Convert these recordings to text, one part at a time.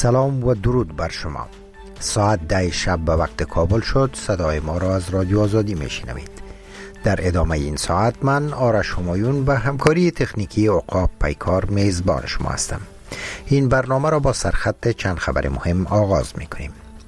سلام و درود بر شما. ساعت 10 شب به وقت کابل شد. صدای ما را از رادیو آزادی میشنوید. در ادامه این ساعت من آرش همایون و همکاری تکنیکی عقاب پیکار میزبان شما هستم. این برنامه را با سرخط چند خبر مهم آغاز میکنیم.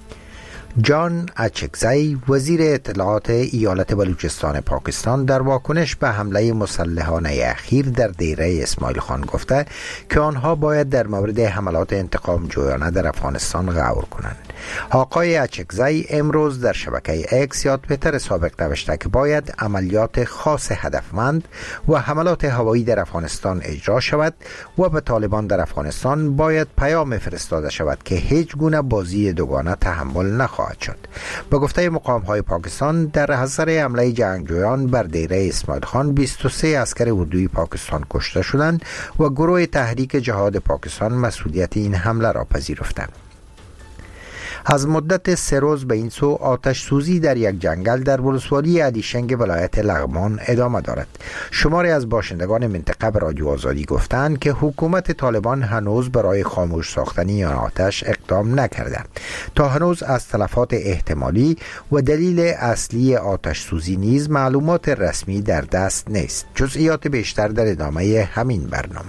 جان اچکزی وزیر اطلاعات ایالت بلوچستان پاکستان در واکنش به حمله مسلحانه اخیر در دیره اسماعیل خان گفته که آنها باید در مورد حملات انتقام جویانه در افغانستان غور کنند. آقای اچکزی امروز در شبکه اکس یا توییتر سابق نوشته که باید عملیات خاص هدفمند و حملات هوایی در افغانستان اجرا شود و به طالبان در افغانستان باید پیام فرستاده شود که هیچ گونه بازی دوگانه تحمل نخواهد شد. به گفته مقام‌های پاکستان در اثر حمله جنگجویان بر دیره اسماعیل خان 23 عسکر اردوی پاکستان کشته شدند و گروه تحریک جهاد پاکستان مسئولیت این حمله را پذیرفتند. از مدت 3 روز به این سو آتش سوزی در یک جنگل در ولسوالی علیشنگ ولایت لغمان ادامه دارد. شماری از باشندگان منطقه به رادیو آزادی گفتند که حکومت طالبان هنوز برای خاموش ساختن آن آتش اقدام نکرده. تا هنوز از تلفات احتمالی و دلیل اصلی آتش سوزی نیز معلومات رسمی در دست نیست. جزئیات بیشتر در ادامه همین برنامه.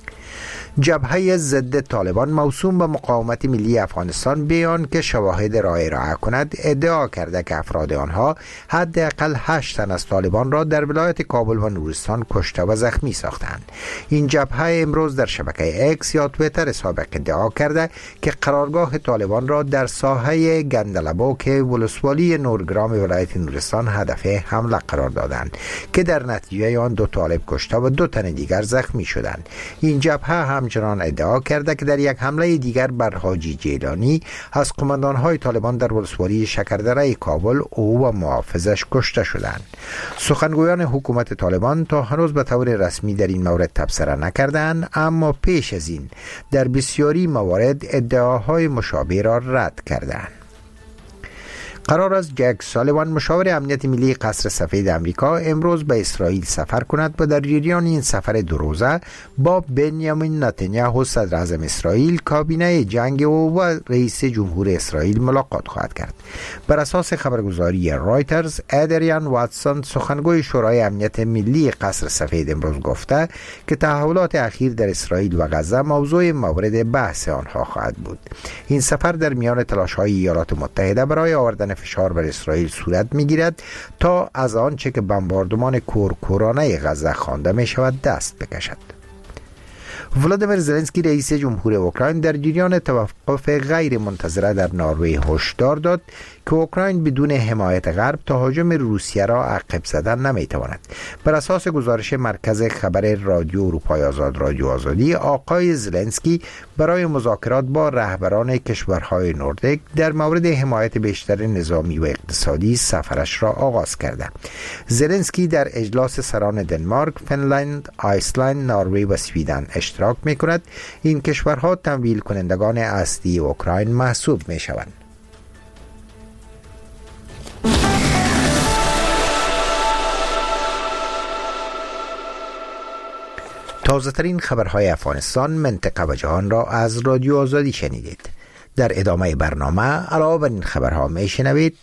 جبهه ضد طالبان موسوم به مقاومت ملی افغانستان بیان که شواهد را ارائه کند ادعا کرده که افراد آنها حداقل 8 تن از طالبان را در ولایت کابل و نورستان کشته و زخمی ساختند. این جبهه امروز در شبکه اکس یا توییتر سابق ادعا کرده که قرارگاه طالبان را در ساحه گندلبوک ولسوالی نورگرام ولایت نورستان هدف حمله قرار دادند که در نتیجه آن 2 طالب کشته و 2 تن دیگر زخمی شدند. این جبهه همچنان ادعا کرده که در یک حمله دیگر بر حاجی جیلانی از قماندان‌های طالبان در ولسوالی شکردره کابل او و محافظش کشته شدند. سخنگویان حکومت طالبان تا هنوز به طور رسمی در این مورد تبصره نکردند، اما پیش از این در بسیاری موارد ادعاهای مشابه را رد کردند. قرار است جک سالیوان مشاور امنیت ملی قصر سفید آمریکا امروز به اسرائیل سفر کند و در جریان این سفر 2 روزه با بنیامین نتانیاهو صدر اعظم اسرائیل، کابینه جنگ او و رئیس جمهور اسرائیل ملاقات خواهد کرد. بر اساس خبرگزاری رایترز، ادریان واتسون سخنگوی شورای امنیت ملی قصر سفید امروز گفته که تحولات اخیر در اسرائیل و غزه موضوع مورد بحث آنها خواهد بود. این سفر در میان تلاش‌های ایالات متحده برای آوردن فشار بر اسرائیل صورت می‌گیرد تا از آنچه که بمباردمان کورکورانه غزه خوانده می‌شود دست بکشد. ولادیمیر زلنسکی رئیس جمهور اوکراین در جریان توقف غیر منتظره در نروژ هشدار داد که اوکراین بدون حمایت غرب تهاجم روسیه را عقب زدن نمیتواند. بر اساس گزارش مرکز خبر رادیو اروپای آزاد رادیو آزادی، آقای زلنسکی برای مذاکرات با رهبران کشورهای نوردیک در مورد حمایت بیشتر نظامی و اقتصادی سفرش را آغاز کرده. زلنسکی در اجلاس سران دنمارک، فنلند، آیسلند، نروژ و سویدن اشتراک می‌کند. این کشورها تمویل کنندگان اصلی اوکراین محسوب می‌شوند. تازه ترین خبرهای افغانستان، منطقه و جهان را از رادیو آزادی شنیدید. در ادامه برنامه علاوه بر این خبرها می شنوید: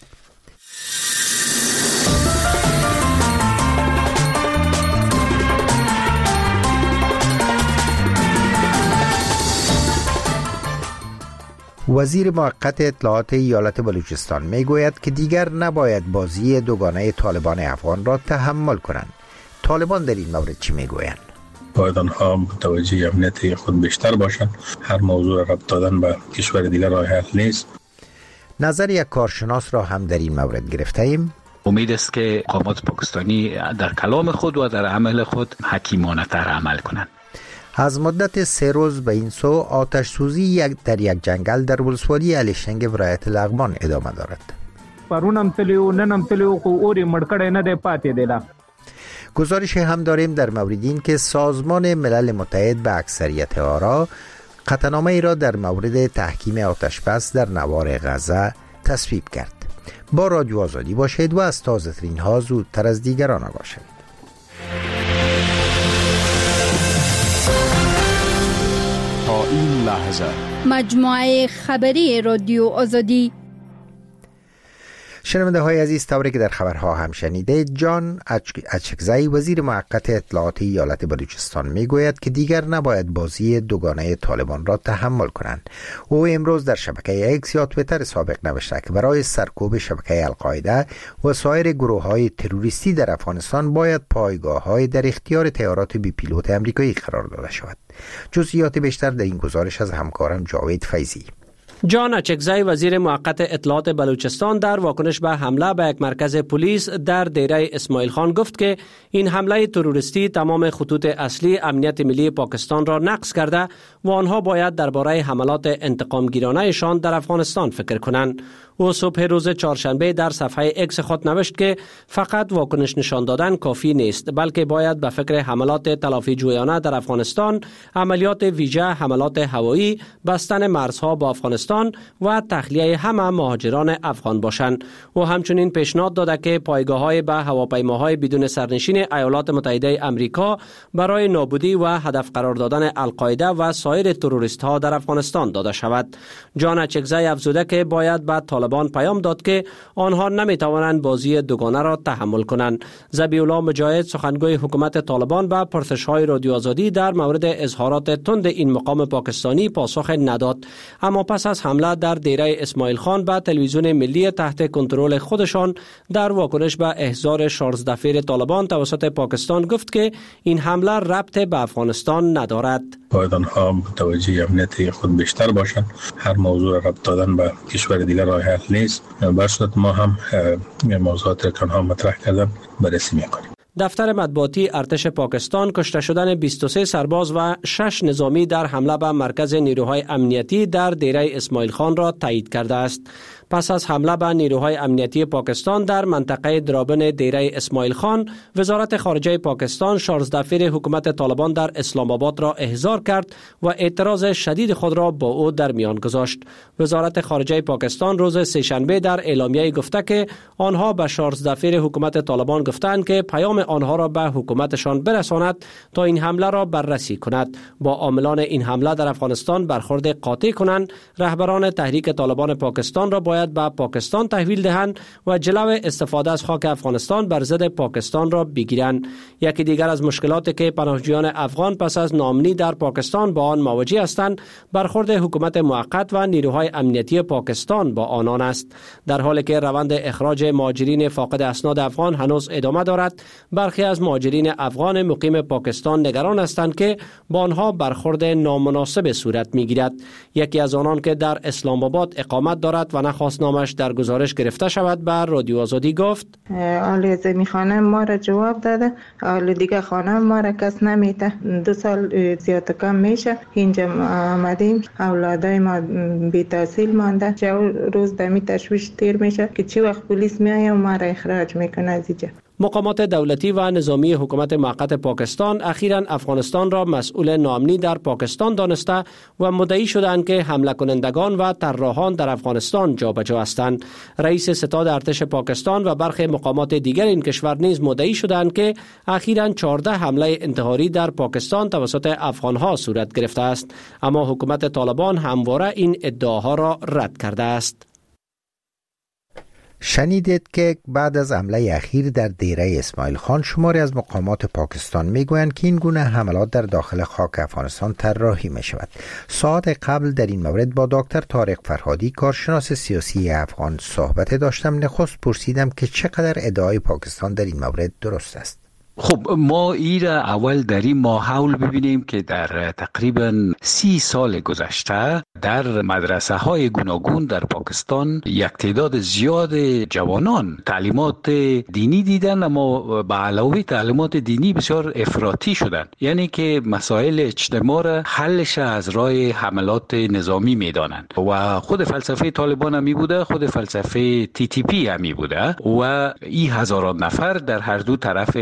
وزیر موقت اطلاعات ایالت بلوچستان می گوید که دیگر نباید بازی دوگانه طالبان افغان را تحمل کنند. طالبان در این مورد چی می گویند؟ باید آنها متوجه امنیت خود بیشتر باشند. هر موضوع را ربط دادن به کشور دیگر راه حل نیست. نظر یک کارشناس را هم در این مورد گرفته ایم. امید است که مقامات پاکستانی در کلام خود و در عمل خود حکیمانه تر عمل کنند. از مدت 3 روز به این سو آتش سوزی در یک جنگل در ولسوالی علیشنگ ولایت لغمان ادامه دارد. پرونم تلیو ننم تلیو خو اوری مړکړې نه دی پاتې دی. گزارش هم داریم در مورد این که سازمان ملل متحد به اکثریت آرا قطعنامه ای را در مورد تحکیم آتش بس در نوار غزه تصویب کرد. با رادیو آزادی باشید و از تازه ترین ها زودتر از دیگران آگاه شوید. تا این لحظه. مجموعه خبری رادیو آزادی. شنونده های عزیز، طوری که در خبرها هم شنیده، جان اچکزی وزیر موقت اطلاعات ایالت بلوچستان میگوید که دیگر نباید بازی دوگانه طالبان را تحمل کنند. او امروز در شبکه ایکس یا توییتر سابق نوشته که برای سرکوب شبکه القاعده و سایر گروه های تروریستی در افغانستان باید پایگاه های در اختیار طیارات بی پیلوت امریکایی قرار داده شود. جزئیات بیشتر در این گزارش از همکارم جاوید فیضی. جان اچکزی وزیر موقت اطلاعات بلوچستان در واکنش به حمله به یک مرکز پلیس در دیره اسماعیل خان گفت که این حمله تروریستی تمام خطوط اصلی امنیت ملی پاکستان را نقض کرده و آنها باید درباره حملات انتقامگیرانه‌شان در افغانستان فکر کنند. او صبح روز چهارشنبه در صفحه اکس خود نوشت که فقط واکنش نشان دادن کافی نیست، بلکه باید به فکر حملات تلافی جویانه در افغانستان، عملیات ویژه، حملات هوایی، بستن مرزها با افغانستان و تخلیه همه مهاجران افغان باشند. او همچنین پیشنهاد داده که پایگاه‌های به هواپیماهای بدون سرنشین ایالات متحده آمریکا برای نابودی و هدف قرار دادن القاعده و سایر تروریست‌ها در افغانستان داده شود. جان اچکزی افزوده که باید به طالبان پیام داد که آنها نمیتوانند بازی دوگانه را تحمل کنند. ذبیح الله مجاهد سخنگوی حکومت طالبان به پرسش‌های رادیو آزادی در مورد اظهارات تند این مقام پاکستانی پاسخ نداد، اما پس از حمله در دیره اسماعیل خان به تلویزیون ملی تحت کنترل خودشان در واکنش به احضار 16 نفر طالبان توسط پاکستان گفت که این حمله ربط به افغانستان ندارد. باید آنها متوجه امنیت خود بیشتر باشند. هر موضوع ربط دادن به کشور دیگر راه حل نیست. بر صورت ما هم موضوعات که آنها مطرح کردن بررسی میکنیم. دفتر مطبوعاتی ارتش پاکستان کشته شدن 23 سرباز و 6 نظامی در حمله به مرکز نیروهای امنیتی در دیره اسماعیل خان را تایید کرده است. پس از حمله به نیروهای امنیتی پاکستان در منطقه درابن دیره اسماعیل خان، وزارت خارجه پاکستان 16 نفر حکومت طالبان در اسلام آباد را احضار کرد و اعتراض شدید خود را با او در میان گذاشت. وزارت خارجه پاکستان روز سه‌شنبه در اعلامیه گفته که آنها به 16 نفر حکومت طالبان گفتند که پیام آنها را به حکومتشان برساند تا این حمله را بررسی کند، با عاملان این حمله در افغانستان برخورد قاطع کنند، رهبران تحریک طالبان پاکستان را باید به پاکستان تحویل دهند و جلو استفاده از خاک افغانستان بر ضد پاکستان را بگیرند. یکی دیگر از مشکلاتی که پناهجویان افغان پس از ناامنی در پاکستان با آن مواجه هستند، برخورد حکومت موقت و نیروهای امنیتی پاکستان با آنان است. در حالی که روند اخراج مهاجرین فاقد اسناد افغان هنوز ادامه دارد، برخی از مهاجرین افغان مقیم پاکستان نگران هستند که با آنها برخورد نامناسب صورت میگیرد. یکی از آنان که در اسلام آباد اقامت دارد و نخواست نامش در گزارش گرفته شود به رادیو آزادی گفت: آل زمین خانه ما را جواب داده، آل دیگه خانه ما را کس نمیته. 2 سال زیاد کم میشه اینجا آمدیم، اولادای ما بی تحصیل مانده. چه روز دمی تشویش تیر میشه که چی وقت پلیس میایه و ما را اخراج میکنه از اینجا. مقامات دولتی و نظامی حکومت موقت پاکستان اخیراً افغانستان را مسئول ناامنی در پاکستان دانسته و مدعی شدند که حمله کنندگان و طراحان در افغانستان جابجا هستند. رئیس ستاد ارتش پاکستان و برخی مقامات دیگر این کشور نیز مدعی شدند که اخیراً 14 حمله انتحاری در پاکستان توسط افغانها صورت گرفته است، اما حکومت طالبان همواره این ادعاها را رد کرده است. شنیدید که بعد از حمله اخیر در دیره اسماعیل خان، شماری از مقامات پاکستان میگویند که این گونه حملات در داخل خاک افغانستان طراحی می شود. ساعت قبل در این مورد با دکتر طارق فرهادی، کارشناس سیاسی افغان، صحبت داشتم. نخست پرسیدم که چقدر ادعای پاکستان در این مورد درست است. خب ما ایره اول در این ماحول ببینیم که در تقریبا 30 سال گذشته در مدرسه های گوناگون در پاکستان یک تعداد زیاد جوانان تعلیمات دینی دیدن، اما به علاوه تعلیمات دینی بسیار افراطی شدن، یعنی که مسائل اجتماع را حلش از راه حملات نظامی میدانند و خود فلسفه طالبان هم می بوده، خود فلسفه TTP هم می بوده و این هزاران نفر در هر دو طرف خط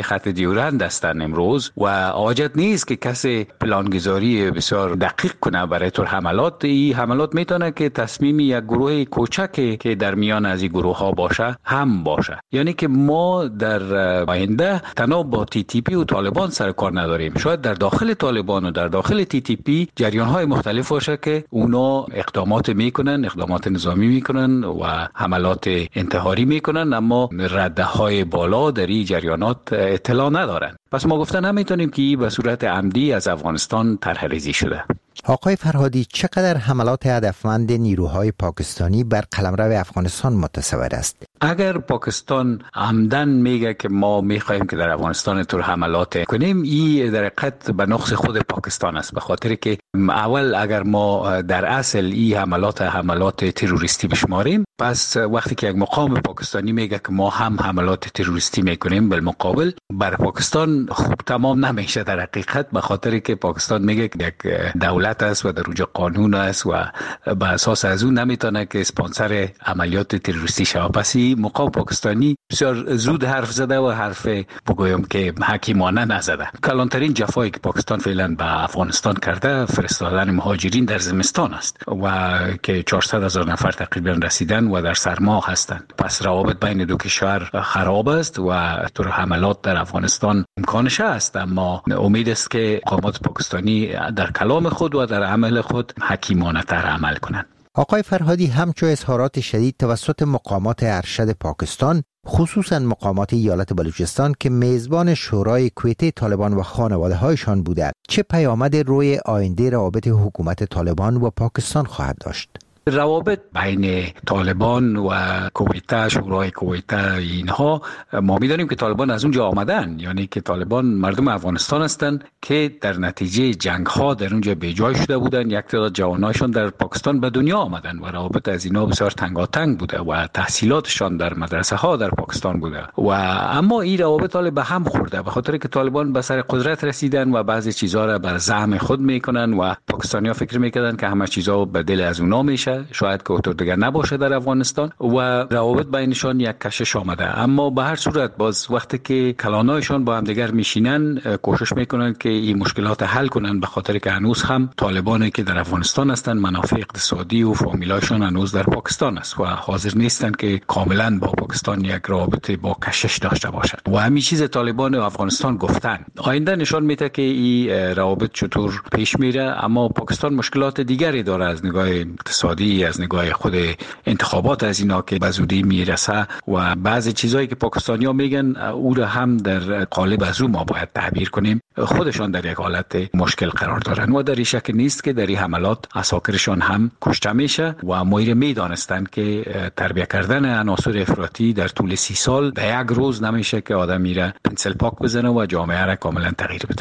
دیورند هستند امروز و حاجت نیست که کسی پلانگذاری بسیار دقیق کنه برای طور حملات. این حملات میتونه که تصمیم یک گروه کوچکی که در میان از این گروه ها باشه هم باشه. یعنی که ما در آینده تنها با TTP و طالبان سر کار نداریم، شاید در داخل طالبان و در داخل TTP جریان های مختلف باشه که اونا اقدامات میکنن، اقدامات نظامی میکنن و حملات انتحاری میکنن، اما رده های بالا در این جریانات اطلاع ندارن. پس ما گفتن نمیتونیم که این به صورت عمدی از افغانستان طرح‌ریزی شده. آقای فرهادی، چقدر حملات هدفمند نیروهای پاکستانی بر قلمرو افغانستان متصور است؟ اگر پاکستان عمدن میگه که ما میخوایم که در افغانستان طور حملات کنیم، این در حقیقت به نقص خود پاکستان است، به خاطر که اول اگر ما در اصل این حملات تروریستی بشماریم، پس وقتی که یک مقام پاکستانی میگه که ما هم حملات تروریستی میکنیم، بالمقابل بر پاکستان خوب تمام نمیشه در حقیقت، به خاطر که پاکستان میگه که یک دولت است و در اونجا قانون است و به اساس از اون نمیتونه که اسپانسر عملیات تروریستی شود. پس مقام پاکستانی بسیار زود حرف زده و حرف بگویم که حکیمانه نزده. کلانترین جفایی که پاکستان فعلا به افغانستان کرده فرستادن مهاجرین در زمستان است و که 400,000 نفر تقریبا رسیدن و در سرما هستند. پس روابط بین دو کشور خراب است و طور حملات در افغانستان امکانش است، اما امید است که مقامات پاکستانی در کلام خود و در عمل خود حکیمانه تر عمل کنند. آقای فرهادی، همچون اظهارات شدید توسط مقامات ارشد پاکستان، خصوصا مقامات ایالت بلوچستان که میزبان شورای کویته طالبان و خانواده هایشان بودند، چه پیامد روی آینده روابط حکومت طالبان و پاکستان خواهد داشت؟ روابط بین طالبان و کویته، شورای کویته، اینها ما می‌دانیم که طالبان از اونجا آمدن، یعنی که طالبان مردم افغانستان هستند که در نتیجه جنگ‌ها در اونجا بیجای شده بودند. یک تعداد جوانایشان در پاکستان به دنیا آمدن و روابط از اینا بسیار تنگاتنگ بوده و تحصیلاتشان در مدرسه ها در پاکستان بوده و اما این روابط به هم خورده به خاطر که طالبان به سر قدرت رسیدن و بعضی چیزها را بر زعم خود میکنن و پاکستانی‌ها فکر میکردن که همه چیزها بدل از اونا میشه، شاید که اونطور دیگر نباشه در افغانستان و روابط بینشان یک کشش آمده. اما به هر صورت باز وقتی که کلانایشان با هم دیگر میشینن کوشش میکنن که این مشکلات حل کنن، به خاطر که هنوز هم طالبانی که در افغانستان هستند منافع اقتصادی و فامیلاشون هنوز در پاکستان است و حاضر نیستن که کاملا با پاکستان یک رابطه با کشش داشته باشند و همین چیز طالبان و افغانستان گفتن. آینده نشان میده که این روابط چطور پیش میره، اما پاکستان مشکلات دیگری داره از نگاه اقتصادی، از نگاه خود انتخابات از اینا که به زودی میرسه و بعضی چیزایی که پاکستانی‌ها میگن او را هم در قالب از او ما باید تعبیر کنیم. خودشان در یک حالت مشکل قرار دارن و در شک نیست که در این حملات عساکرشان هم کشته میشه و مایر میدانستن که تربیت کردن عناصر افراطی در طول 30 سال در یک روز نمیشه که آدم میره پنسل پاک بزنه و جامعه را کاملا تغییر بده.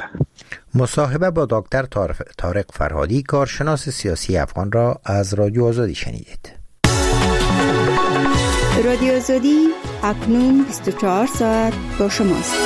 مصاحبه با دکتر طارق فرهادی، کارشناس سیاسی افغان را از رادیو آزادی شنیدید. رادیو آزادی اکنون 24 ساعت با شماست.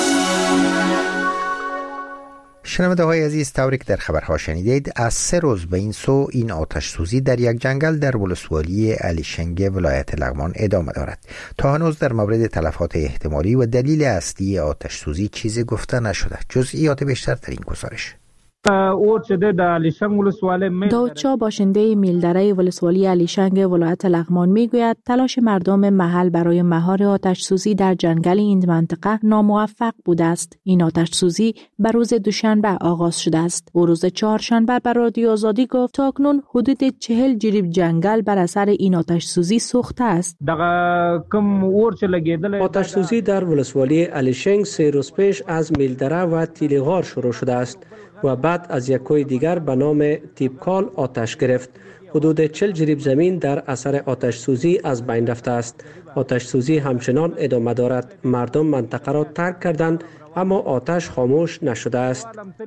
شنونده های عزیز، طوری که در خبرها شنیدید، از 3 روز به این سو این آتش سوزی در یک جنگل در ولسوالی علیشنگ ولایت لغمان ادامه دارد. تا هنوز در مورد تلفات احتمالی و دلیل اصلی آتش سوزی چیزی گفته نشده. جزئیات بیشتر در این گزارش. داود شاه باشنده میلدره ولسوالی علیشنگ ولایت لغمان میگوید تلاش مردم محل برای مهار آتش سوزی در جنگل این منطقه ناموفق بوده است. این آتش سوزی به روز دوشنبه آغاز شده است. او روز چهارشنبه به رادیو آزادی گفت تاکنون حدود 40 جریب جنگل بر اثر این آتش سوزی سوخته است. آتش سوزی در ولسوالی علیشنگ 3 روز پیش از میلدره و تیلیغار شروع شده است و بعد از یک کوه دیگر به نام تیپکال آتش گرفت. حدود 40 جریب زمین در اثر آتش سوزی از بین رفته است. آتش سوزی همچنان ادامه دارد. مردم منطقه را ترک کردند اما آتش خاموش نشده است.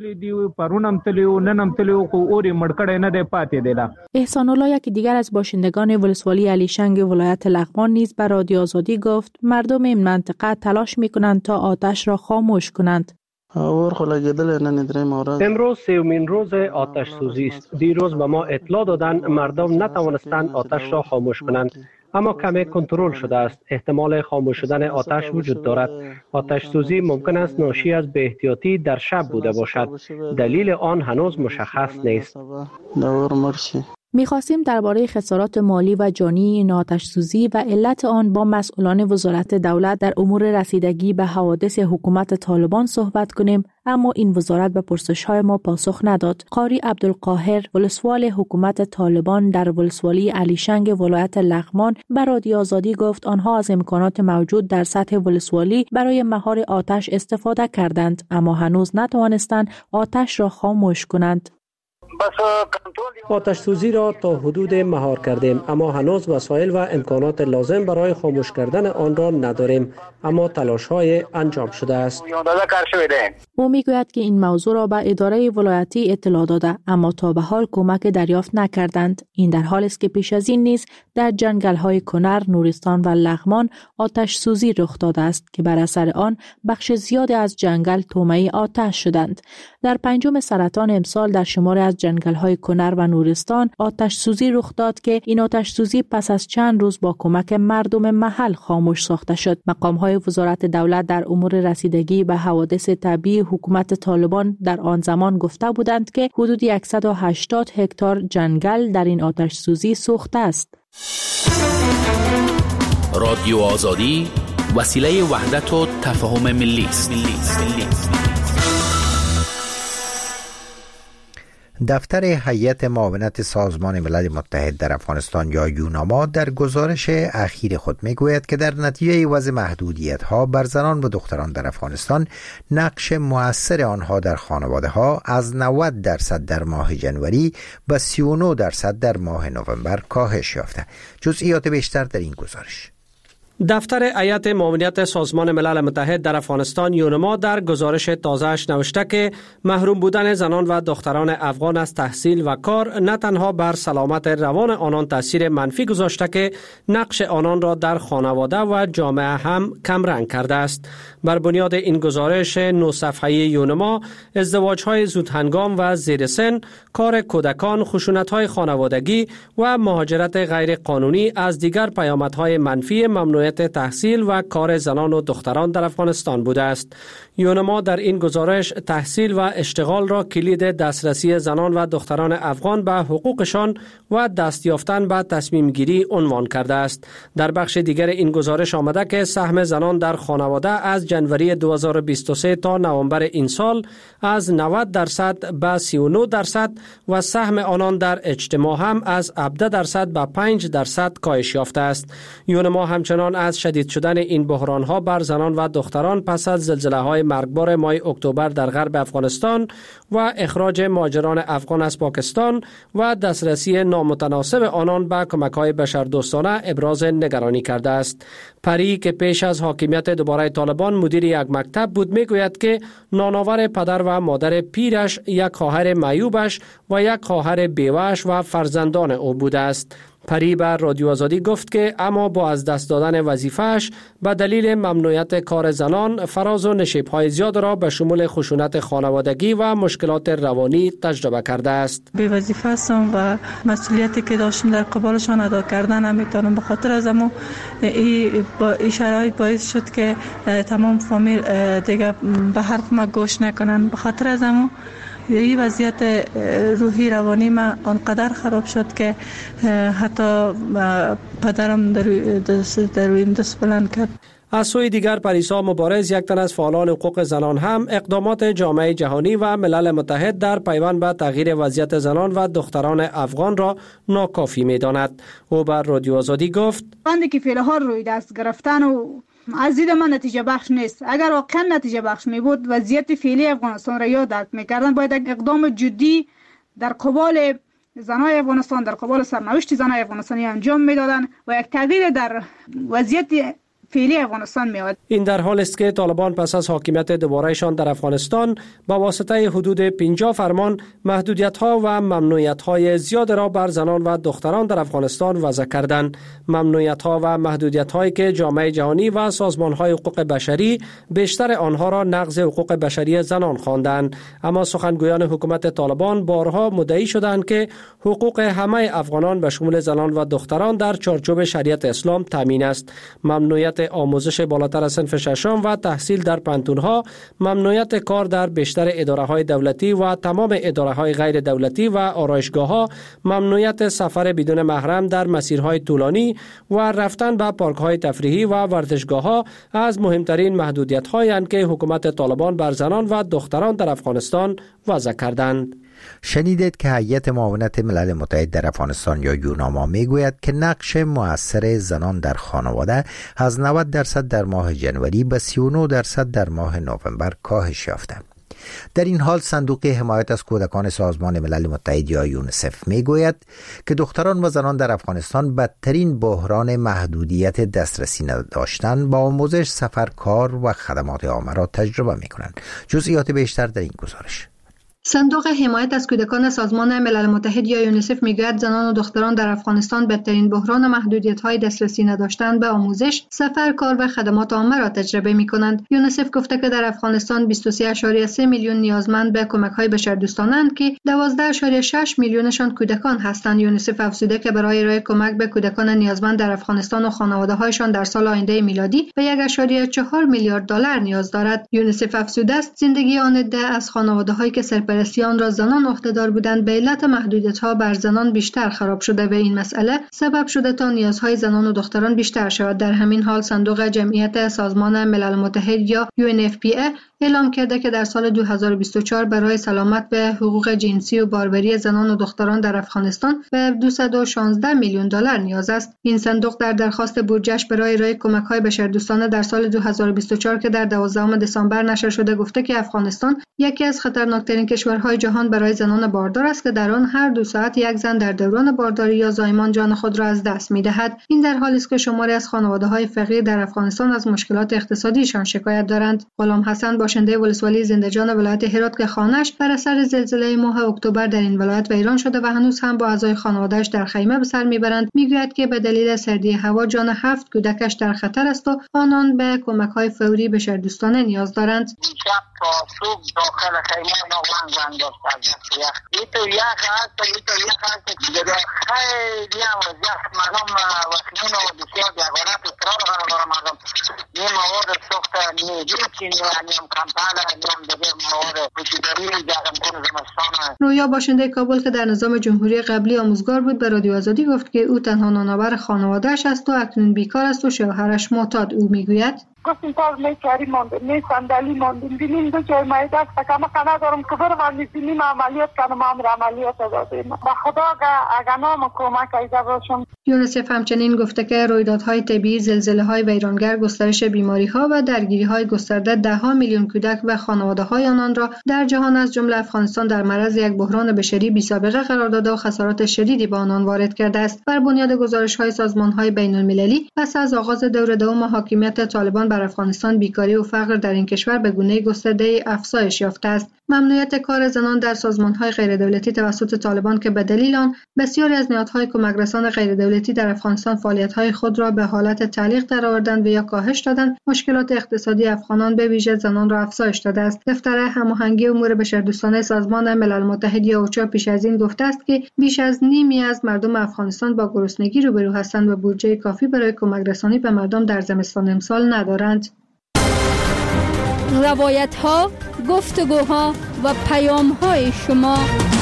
احسان الله، یکی دیگر از باشندگان ولسوالی علیشنگ ولایت لغمان، نیز به رادیو آزادی گفت مردم این منطقه تلاش می‌کنند تا آتش را خاموش کنند. امروز 3مین روز آتش سوزی است. دیروز به ما اطلاع دادند مردم نتوانستند آتش را خاموش کنند. اما کمی کنترل شده است. احتمال خاموش شدن آتش وجود دارد. آتش سوزی ممکن است ناشی از بی‌احتیاطی در شب بوده باشد. دلیل آن هنوز مشخص نیست. می‌خواستیم درباره خسارات مالی و جانی این آتش‌سوزی و علت آن با مسئولان وزارت دولت در امور رسیدگی به حوادث حکومت طالبان صحبت کنیم، اما این وزارت به پرسش‌های ما پاسخ نداد. قاری عبدالقاهر، ولسوال حکومت طالبان در ولسوالی علیشنگ ولایت لغمان، به رادیو آزادی گفت آنها از امکانات موجود در سطح ولسوالی برای مهار آتش استفاده کردند، اما هنوز نتوانستند آتش را خاموش کنند. آتش سوزی را تا حدود مهار کردیم، اما هنوز وسایل و امکانات لازم برای خاموش کردن آن را نداریم، اما تلاش‌های انجام شده است. او میگوید که این موضوع را به اداره ولایتی اطلاع داده، اما تا به حال کمک دریافت نکردند. این در حالی است که پیش از این نیز در جنگل‌های کنر، نورستان و لغمان آتش سوزی رخ داده است که بر اثر آن بخش زیادی از جنگل طومه آتش شدند. در 5 سرطان امسال در شمار از جنگل‌های کنر و نورستان آتش سوزی رخ داد که این آتش سوزی پس از چند روز با کمک مردم محل خاموش ساخته شد. مقام‌های وزارت دولت در امور رسیدگی به حوادث طبیعی حکومت طالبان در آن زمان گفته بودند که حدود 180 هکتار جنگل در این آتش سوزی سوخته است. رادیو آزادی وسیله وحدت و تفاهم ملی است. دفتر هیئت معاونت سازمان ملل متحد در افغانستان یا یوناما در گزارش اخیر خود میگوید که در نتیجه وضع محدودیت‌ها بر زنان و دختران در افغانستان نقش مؤثر آنها در خانواده‌ها از 90% در ماه جنوری به 39% در ماه نوامبر کاهش یافته. جزئیات بیشتر در این گزارش. دفتر هیئت معاونت سازمان ملل متحد در افغانستان یوناما در گزارش تازه‌اش نوشته که محروم بودن زنان و دختران افغان از تحصیل و کار نه تنها بر سلامت روان آنان تاثیر منفی گذاشته که نقش آنان را در خانواده و جامعه هم کمرنگ کرده است. بر بنیاد این گزارش 9 صفحه‌ای یوناما، ازدواج‌های زودهنگام و زیر سن، کار کودکان، خشونت‌های خانوادگی و مهاجرت غیر قانونی از دیگر پیامدهای منفی ممنوعیت تحصیل و کار زنان و دختران در افغانستان بوده است. یوناما در این گزارش تحصیل و اشتغال را کلید دسترسی زنان و دختران افغان به حقوقشان و دست یافتن به تصمیم گیری عنوان کرده است. در بخش دیگر این گزارش آمده که سهم زنان در خانواده از جنوری 2023 تا نوامبر این سال از 90% به 39% و سهم آنان در اجتماع هم از 17% به 5% کاهش یافته است. یوناما همچنان از شدید شدن این بحران‌ها بر زنان و دختران پس از زلزله‌های مرگبار ماه اکتبر در غرب افغانستان و اخراج مهاجران افغان از پاکستان و دسترسی نامتناسب آنان به کمک‌های بشردوستانه ابراز نگرانی کرده است. پری که پیش از حاکمیت دوباره طالبان مدیر یک مکتب بود میگوید که نانآور پدر و مادر پیرش، یک خواهر معیوبش و یک خواهر بیوه‌اش و فرزندان او بوده است. پری بر رادیو آزادی گفت که اما با از دست دادن وظیفه‌اش به دلیل ممنوعیت کار زنان فراز و نشیب‌های زیاد را به شمول خشونت خانوادگی و مشکلات روانی تجربه کرده است. بی وظیفه هستم و مسئولیتی که داشتم در قبالشان ادا کردن نمیتونم. به خاطر از این شرایط باعث شد که تمام فامیل دیگه به حرف ما گوش نکنن. به خاطر از این وضعیت روحی روانی من آنقدر خراب شد که حتی پدرم در رویم دست بلند کرد. از سوی دیگر پریسا مبارز، یک تن از فعالان حقوق زنان، هم اقدامات جامعه جهانی و ملل متحد در پیوند به تغییر وضعیت زنان و دختران افغان را ناکافی می‌داند. او بر رادیو آزادی گفت: بندی که فعلها روی دست گرفتن و از دید من نتیجه بخش نیست. اگر واقعا نتیجه بخش می بود وضعیت فعلی افغانستان را یاد درک می‌کردن. باید اقدام جدی در قبال زنای افغانستان، در قبال سرنوشت زنای افغانستانی انجام میدادن و یک تغییر در وضعیت فعلی افغانستان میاد. این در حال است که طالبان پس از حاکمیت دوبارهشان در افغانستان با واسطه حدود 50 فرمان محدودیت‌ها و ممنوعیت‌های زیاد را بر زنان و دختران در افغانستان وضع کردند. ممنوعیت‌ها و محدودیت‌هایی که جامعه جهانی و سازمان‌های حقوق بشری بیشتر آنها را نقض حقوق بشری زنان خواندند. اما سخنگویان حکومت طالبان بارها مدعی شدند که حقوق همه افغانان به شمول زنان و دختران در چارچوب شریعت اسلام تامین است. ممنوعیت آموزش بالاتر از صنف ششم و تحصیل در پانتون‌ها، ممنوعیت کار در بیشتر اداره‌های دولتی و تمام اداره‌های غیر دولتی و آرایشگاه‌ها، ممنوعیت سفر بدون محرم در مسیرهای طولانی و رفتن به پارک‌های تفریحی و ورزشگاه‌ها از مهمترین محدودیت‌هایی اند که حکومت طالبان بر زنان و دختران در افغانستان وضع کردند. شنیدید که هیئت معاونت ملل متحد در افغانستان یا یوناما میگوید که نقش مؤثر زنان در خانواده از 90% در ماه جنوری به 39% در ماه نوامبر کاهش یافته. در این حال صندوق حمایت از کودکان سازمان ملل متحد یا یونیسف میگوید که دختران و زنان در افغانستان بدترین بحران محدودیت دسترسی نداشتن با آموزش، سفر، کار و خدمات عامه را تجربه میکنند. جزئیات بیشتر در این گزارش. صندوق حمایت از کودکان سازمان ملل متحد یا یونیسف میگوید زنان و دختران در افغانستان بدترین بحران محدودیت‌های دسترسی نداشتن به آموزش، سفر، کار و خدمات عامه را تجربه می‌کنند. یونیسف گفته که در افغانستان 23.3 میلیون نیازمند به کمک‌های بشردوستانه‌اند که 12.6 میلیونشان کودکان هستند. یونیسف افزوده که برای ارائه کمک به کودکان نیازمند در افغانستان و خانواده‌هایشان در سال آینده میلادی به 1.4 میلیارد دلار نیاز دارد. یونیسف افزوده است زندگی آن عده از خانواده‌هایی که سرپرستیان را زنان عهده‌دار بودند به علت محدودیت‌ها بر زنان بیشتر خراب شده و این مسئله سبب شده تا نیازهای زنان و دختران بیشتر شود. در همین حال صندوق جمعیت سازمان ملل متحد یا UNFPA اعلام کرده که در سال 2024 برای سلامت به حقوق جنسی و باربری زنان و دختران در افغانستان به 216 میلیون دلار نیاز است. این صندوق در درخواست بودجه‌اش برای ارائه کمک‌های بشردوستانه در سال 2024 که در 12 دسامبر نشر شده گفته که افغانستان یکی از خطرناکترین کشورهای جهان برای زنان باردار است که در آن هر 2 ساعت یک زن در دوران بارداری یا زایمان جان خود را از دست می‌دهد. این در حالی است که شماری از خانواده‌های فقیر در افغانستان از مشکلات اقتصادیشان شکایت دارند. غلام حسن باشنده ولسوالی زنده‌جان ولایت هرات که خانه‌اش بر اثر زلزله ماه اکتبر در این ولایت ویران شده و هنوز هم با اعضای خانواده‌اش در خیمه به سر میبرند، میگوید که به دلیل سردی هوا جان 7 کودکش در خطر است و آنان به کمک‌های فوری بشردوستانه نیاز دارند. صبح داخل خیمه ما وان داشت تو یخ هست دیگه خیلی وضعیت مردم وقتین و بسیار دیگران اضطراب دارم مردم این مواد سخت نیجی که نیم کمپالا نیم دیگه مواد پوشیداری جاگم کنه زمستانه. رویا باشنده کابل که در نظام جمهوری قبلی آموزگار بود به رادیو آزادی گفت که او تنها نانآور خانواده‌اش است و اکنون بیکار است و شوهرش معتاد. او میگوید گفتیم تا میکاری ماندیم می صندلی ماندیم بینیم دو جای مایده است که من ندارم که برم میبینیم عملیات کنم عملیات دادیم با خدا اگر نام کمک ایده باشم. یونیسف همچنین گفته که رویدادهای طبیعی، زلزله‌های ویرانگر، گسترش بیماری‌ها و درگیری‌های گسترده 10 میلیون کودک و خانواده‌های آنان را در جهان از جمله افغانستان در معرض یک بحران بشری بی‌سابقه قرار داده و خسارات شدیدی به آنان وارد کرده است. بر بنیاد گزارش‌های سازمان‌های بین‌المللی پس از آغاز دور دوم حاکمیت طالبان بر افغانستان، بیکاری و فقر در این کشور به گونه‌ای گسترده افزایش یافته است. ممنوعیت کار زنان در سازمان‌های غیردولتی توسط طالبان که به دلیل آن بسیاری از نهادهای کمک‌رسان غیردولتی در افغانستان فعالیت‌های خود را به حالت تعلیق درآوردند و یا کاهش دادند، مشکلات اقتصادی افغانان به ویژه زنان را افزایش داده است. دفتر هماهنگی امور بشردوستانه سازمان ملل متحد یا اوچا پیش از این گفته است که بیش از نیمی از مردم افغانستان با گرسنگی روبرو هستند و بودجه کافی برای کمک‌رسانی به مردم در زمستان امسال ندارند. روایت‌ها، گفتگوها و پیام‌های شما.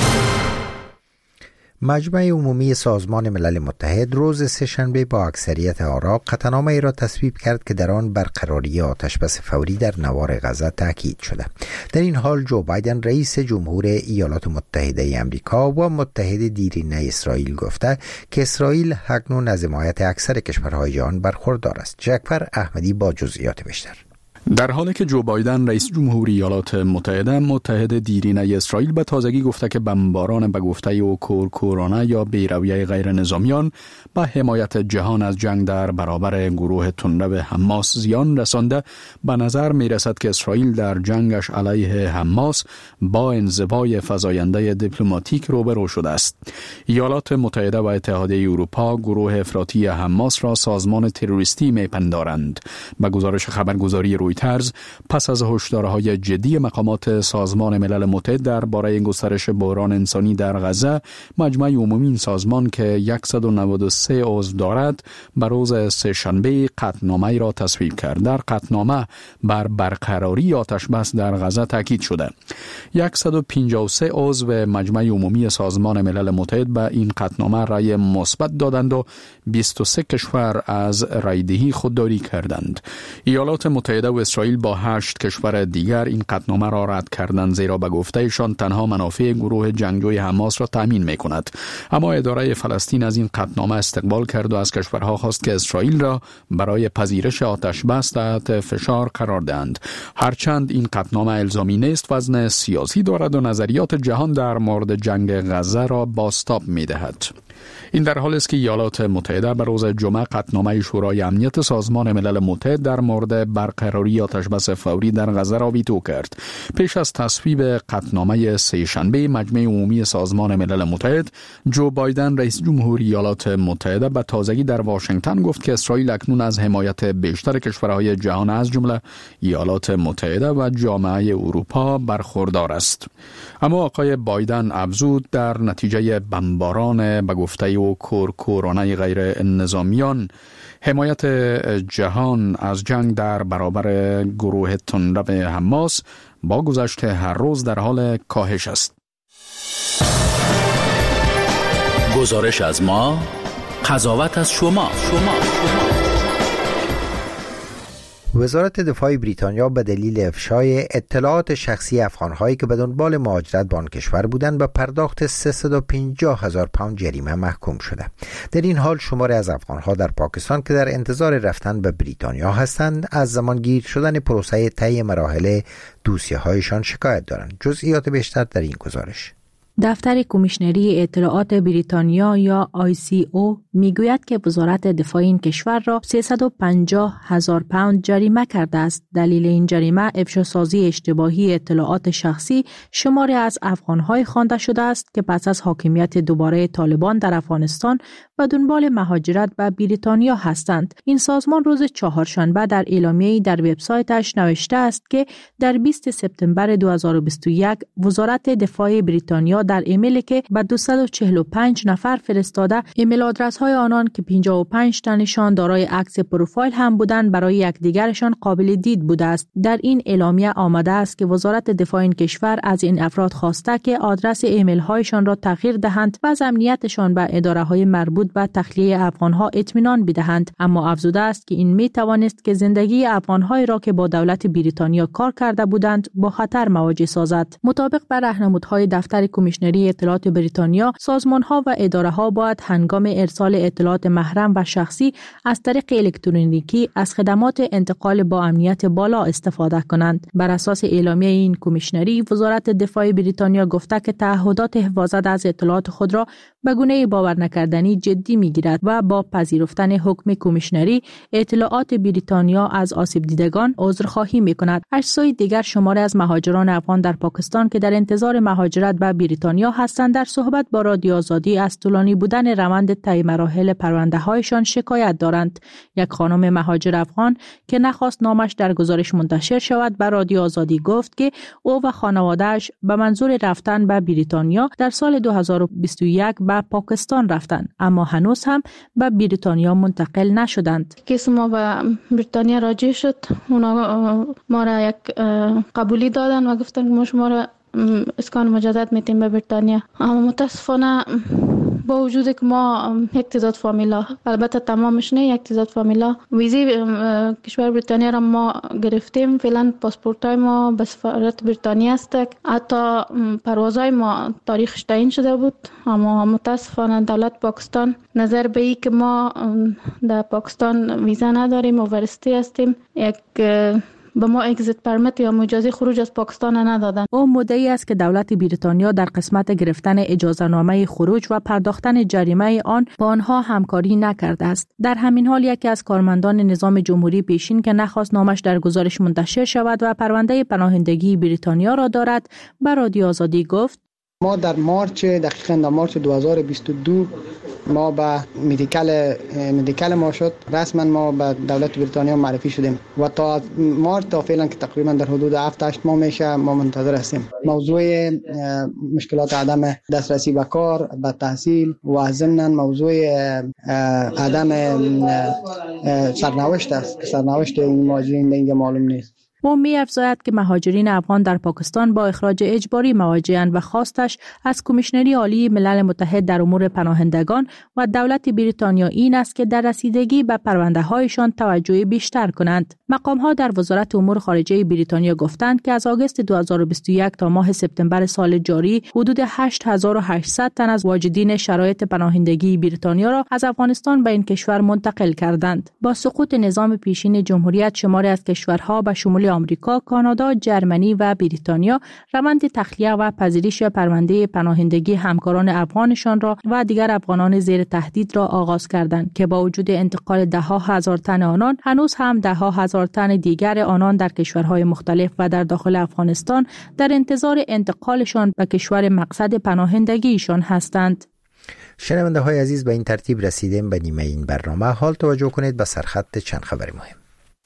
مجمع عمومی سازمان ملل متحد روز سه‌شنبه با اکثریت آرا قطعنامه‌ای را تصویب کرد که در آن برقراری آتشبس فوری در نوار غزه تاکید شده. در این حال جو بایدن رئیس جمهور ایالات متحده آمریکا و متحد دیرینه اسرائیل گفته که اسرائیل اکنون از حمایت اکثر کشورهای جهان برخوردار است. جعفر احمدی با جزئیات بیشتر. در حالی که جو بایدن رئیس جمهوری ایالات متحده متحد دیرینه اسرائیل به تازگی گفته که بمباران به گفته او کورکورانه یا بیرویه غیر نظامیان به حمایت جهان از جنگ در برابر گروه تندرو حماس زیان رسانده، به نظر می رسد که اسرائیل در جنگش علیه حماس با انزوای فزاینده دیپلماتیک روبرو شده است. ایالات متحده و اتحادیه اروپا گروه افراطی حماس را سازمان تروریستی می پندارند. به گزارش خبرگزاری رویترز، پس از هشدارهای جدی مقامات سازمان ملل متحد درباره گسترش بحران انسانی در غزه، مجمع عمومی این سازمان که 193 عضو دارد به روز سه‌شنبه قطعنامه‌ای را تصویب کرد. در قطعنامه بر برقراری آتش‌بس در غزه تاکید شده. 153 عضو مجمع عمومی سازمان ملل متحد به این قطعنامه رأی مثبت دادند و 23 کشور از رأی‌دهی خودداری کردند. ایالات متحده و اسرائیل با 8 کشور دیگر این قطعنامه را رد کردند، زیرا به گفتهشان تنها منافع گروه جنگجوی حماس را تامین می‌کند. اما اداره فلسطین از این قطعنامه استقبال کرد و از کشورها خواست که اسرائیل را برای پذیرش آتش‌بس تحت فشار قرار دهند. هرچند این قطعنامه الزامی نیست، وزن سیاسی دارد و نظریات جهان در مورد جنگ غزه را بازتاب می‌دهد. این در حالی است که ایالات متحده به روز جمعه قطعنامه شورای امنیت سازمان ملل متحد در مورد برقراری آتش‌بس فوری در غزه را ویتو کرد. پیش از تصویب قطعنامه سه‌شنبه مجمع عمومی سازمان ملل متحد، جو بایدن رئیس جمهوری ایالات متحده به تازگی در واشنگتن گفت که اسرائیل اکنون از حمایت بیشتر کشورهای جهان از جمله ایالات متحده و جامعه اروپا برخوردار است. اما آقای بایدن افزود در نتیجه بمباران به گفته او کورکورانه غیر نظامیان، حمایت جهان از جنگ در برابر گروه تندرو حماس با گذشت هر روز در حال کاهش است. گزارش از ما، قضاوت از شما. وزارت دفاع بریتانیا به دلیل افشای اطلاعات شخصی افغان‌هایی که به دنبال مهاجرت به آن کشور بودند به پرداخت 350,000 پوند جریمه محکوم شده. در این حال شماری از افغان‌ها در پاکستان که در انتظار رفتن به بریتانیا هستند از زمان گیر شدن پروسه طی مراحل دوسیه‌هایشان شکایت دارند. جزئیات بیشتر در این گزارش. دفتر کمیشنری اطلاعات بریتانیا یا ICO میگوید که وزارت دفاع این کشور را 350,000 پوند جریمه کرده است. دلیل این جریمه افشاسازی اشتباهی اطلاعات شخصی شماری از افغان‌های خوانده شده است که پس از حاکمیت دوباره طالبان در افغانستان و دنبال مهاجرت به بریتانیا هستند. این سازمان روز چهارشنبه در اعلامیه‌ای در وبسایتش نوشته است که در 20 سپتامبر 2021 وزارت دفاع بریتانیا در ایمیلی که به 245 نفر فرستاده، ایمیل آدرس های آنان که 55 تنشان دارای عکس پروفایل هم بودند برای یکدیگرشان قابل دید بوده است. در این اعلامیه آمده است که وزارت دفاع این کشور از این افراد خواسته که آدرس ایمیل هایشان را تغییر دهند و از امنیتشان به اداره های مربوط به تخلیه افغان ها اطمینان بدهند. اما افزوده است که این می توانست که زندگی افغان های را که با دولت بریتانیا کار کرده بودند با خطر مواجه سازد. مطابق با راهنمودهای دفتر کمیشنری اطلاعات بریتانیا، سازمان‌ها و اداره‌ها باید هنگام ارسال اطلاعات محرم و شخصی از طریق الکترونیکی از خدمات انتقال با امنیت بالا استفاده کنند. بر اساس اعلامیه این کمیشنری، وزارت دفاع بریتانیا گفته که تعهدات حفاظت از اطلاعات خود را به گونه باور نکردنی جدی می‌گیرد و با پذیرفتن حکم کمیشنری اطلاعات بریتانیا از آسیب دیدگان عذرخواهی می‌کند. از سوی دیگر شماری از مهاجران افغان در پاکستان که در انتظار مهاجرت به بریتانیا هستند در صحبت با رادیو آزادی از طولانی بودن روند طی مراحل پرونده‌هایشان شکایت دارند. یک خانم مهاجر افغان که نخواست نامش در گزارش منتشر شود به رادیو آزادی گفت که او و خانواده‌اش به منظور رفتن به بریتانیا در سال 2021 به پاکستان رفتند، اما هنوز هم به بریتانیا منتقل نشدند. کیس ما به بریتانیا راجع شد، اونا ما را یک قبولی دادن و گفتن که ما شما را اسکان مجدد میتیم به بریتانیا. اما متاسفانه با وجود که ما یک تعداد فامیلا، البته تمامش نه، یک تعداد فامیلا ویزی کشور بریتانیا را ما گرفتیم. فعلا پاسپورت های ما به سفارت بریتانیا است. حتی پروازهای ما تاریخش تعیین شده بود، اما متاسفانه دولت پاکستان نظر به ای که ما در پاکستان ویزا نداریم و ورستی هستیم، یک به ما اگزیت پرمیت یا اجازه خروج از پاکستان ندادن. او مدعی است که دولت بریتانیا در قسمت گرفتن اجازه‌نامه خروج و پرداختن جریمه آن با آنها همکاری نکرده است. در همین حال یکی از کارمندان نظام جمهوری پیشین که نخواست نامش در گزارش منتشر شود و پرونده پناهندگی بریتانیا را دارد، به رادیو آزادی گفت: ما در مارچ 2022 ما به مدیکال ما شد، رسما ما به دولت بریتانیا معرفی شدیم و تا مارچ تا فعلا که تقریبا در حدود 7-8 ماه میشه ما منتظر هستیم. موضوع مشکلات عدم دسترسی به کار، به تحصیل و ضمن موضوع عدم سرنوشت است. سرنوشت این مهاجرین اینجا معلوم نیست. او می‌افزاید که مهاجرین افغان در پاکستان با اخراج اجباری مواجه‌اند و خواستش از کمیشنری عالی ملل متحد در امور پناهندگان و دولت بریتانیا این است که در رسیدگی به پرونده‌هایشان توجه بیشتر کنند. مقام‌ها در وزارت امور خارجه بریتانیا گفتند که از آگوست 2021 تا ماه سپتامبر سال جاری حدود 8800 تن از واجدین شرایط پناهندگی بریتانیا را از افغانستان به این کشور منتقل کردند. با سقوط نظام پیشین جمهوریت، شماری از کشورها به شمول آمریکا، کانادا، جرمنی و بریتانیا روند تخلیه و پذیرش پرونده پناهندگی همکاران افغانشان را و دیگر افغانان زیر تهدید را آغاز کردند که با وجود انتقال ده‌ها هزار تن آنان، هنوز هم ده‌ها هزار تن دیگر آنان در کشورهای مختلف و در داخل افغانستان در انتظار انتقالشان به کشور مقصد پناهندگیشان هستند. شنونده های عزیز، به این ترتیب رسیدیم به نیمه این برنامه. حال توجه کنید به سرخط چند خبر مهم.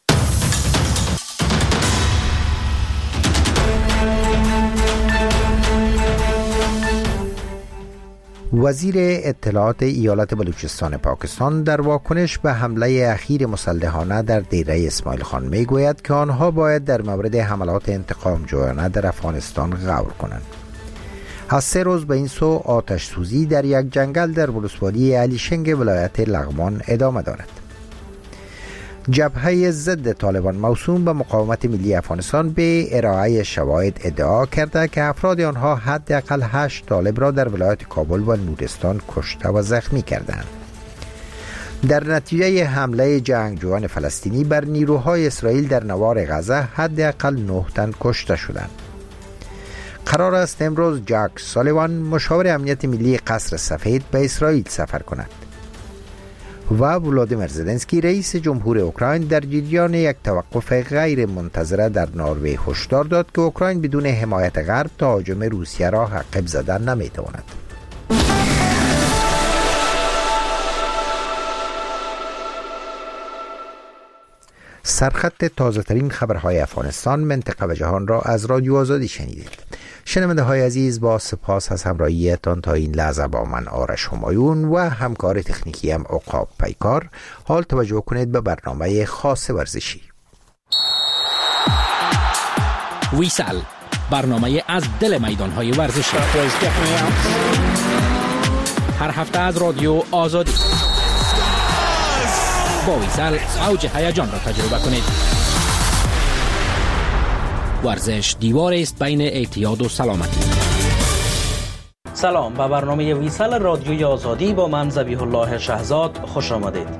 وزیر اطلاعات ایالت بلوچستان پاکستان در واکنش به حمله اخیر مسلحانه در دیره اسماعیل خان می گوید که آنها باید در مورد حملات انتقام جویانه در افغانستان غور کنند. از 3 روز به این سو آتش سوزی در یک جنگل در ولسوالی علیشنگ ولایت لغمان ادامه دارد. جبهه ضد طالبان موسوم به مقاومت ملی افغانستان به ارائه شواهد ادعا کرده که افراد آنها حداقل 8 طالب را در ولایت کابل و نورستان کشته و زخمی کردند. در نتیجه حمله جنگجویان فلسطینی بر نیروهای اسرائیل در نوار غزه حداقل 9 تن کشته شدند. قرار است امروز جک سالیوان، مشاور امنیت ملی قصر سفید، به اسرائیل سفر کند و ولادیمیر زلنسکی رئیس جمهور اوکراین در جریان یک توقف غیر منتظره در نروژ هشدار داد که اوکراین بدون حمایت غرب تهاجم روسیه را عقب زدن نمی‌تواند. سرخط تازه‌ترین خبرهای افغانستان، منطقه و جهان را از رادیو آزادی شنیدید. شنونده های عزیز، با سپاس از همراهیتان تا این لحظه با من آرش همایون و همکار تکنیکی هم عقاب پیکار. حال توجه کنید به برنامه خاص ورزشی. ویسل، برنامه از دل میدانهای ورزشی، هر هفته از رادیو آزادی. با ویسل اوج هیجان را تجربه کنید. ورزش دیوار است بین اعتیاد و سلامتی. سلام، به برنامه ویسل رادیوی آزادی با من ذبیح الله شهزاد خوش آمدید.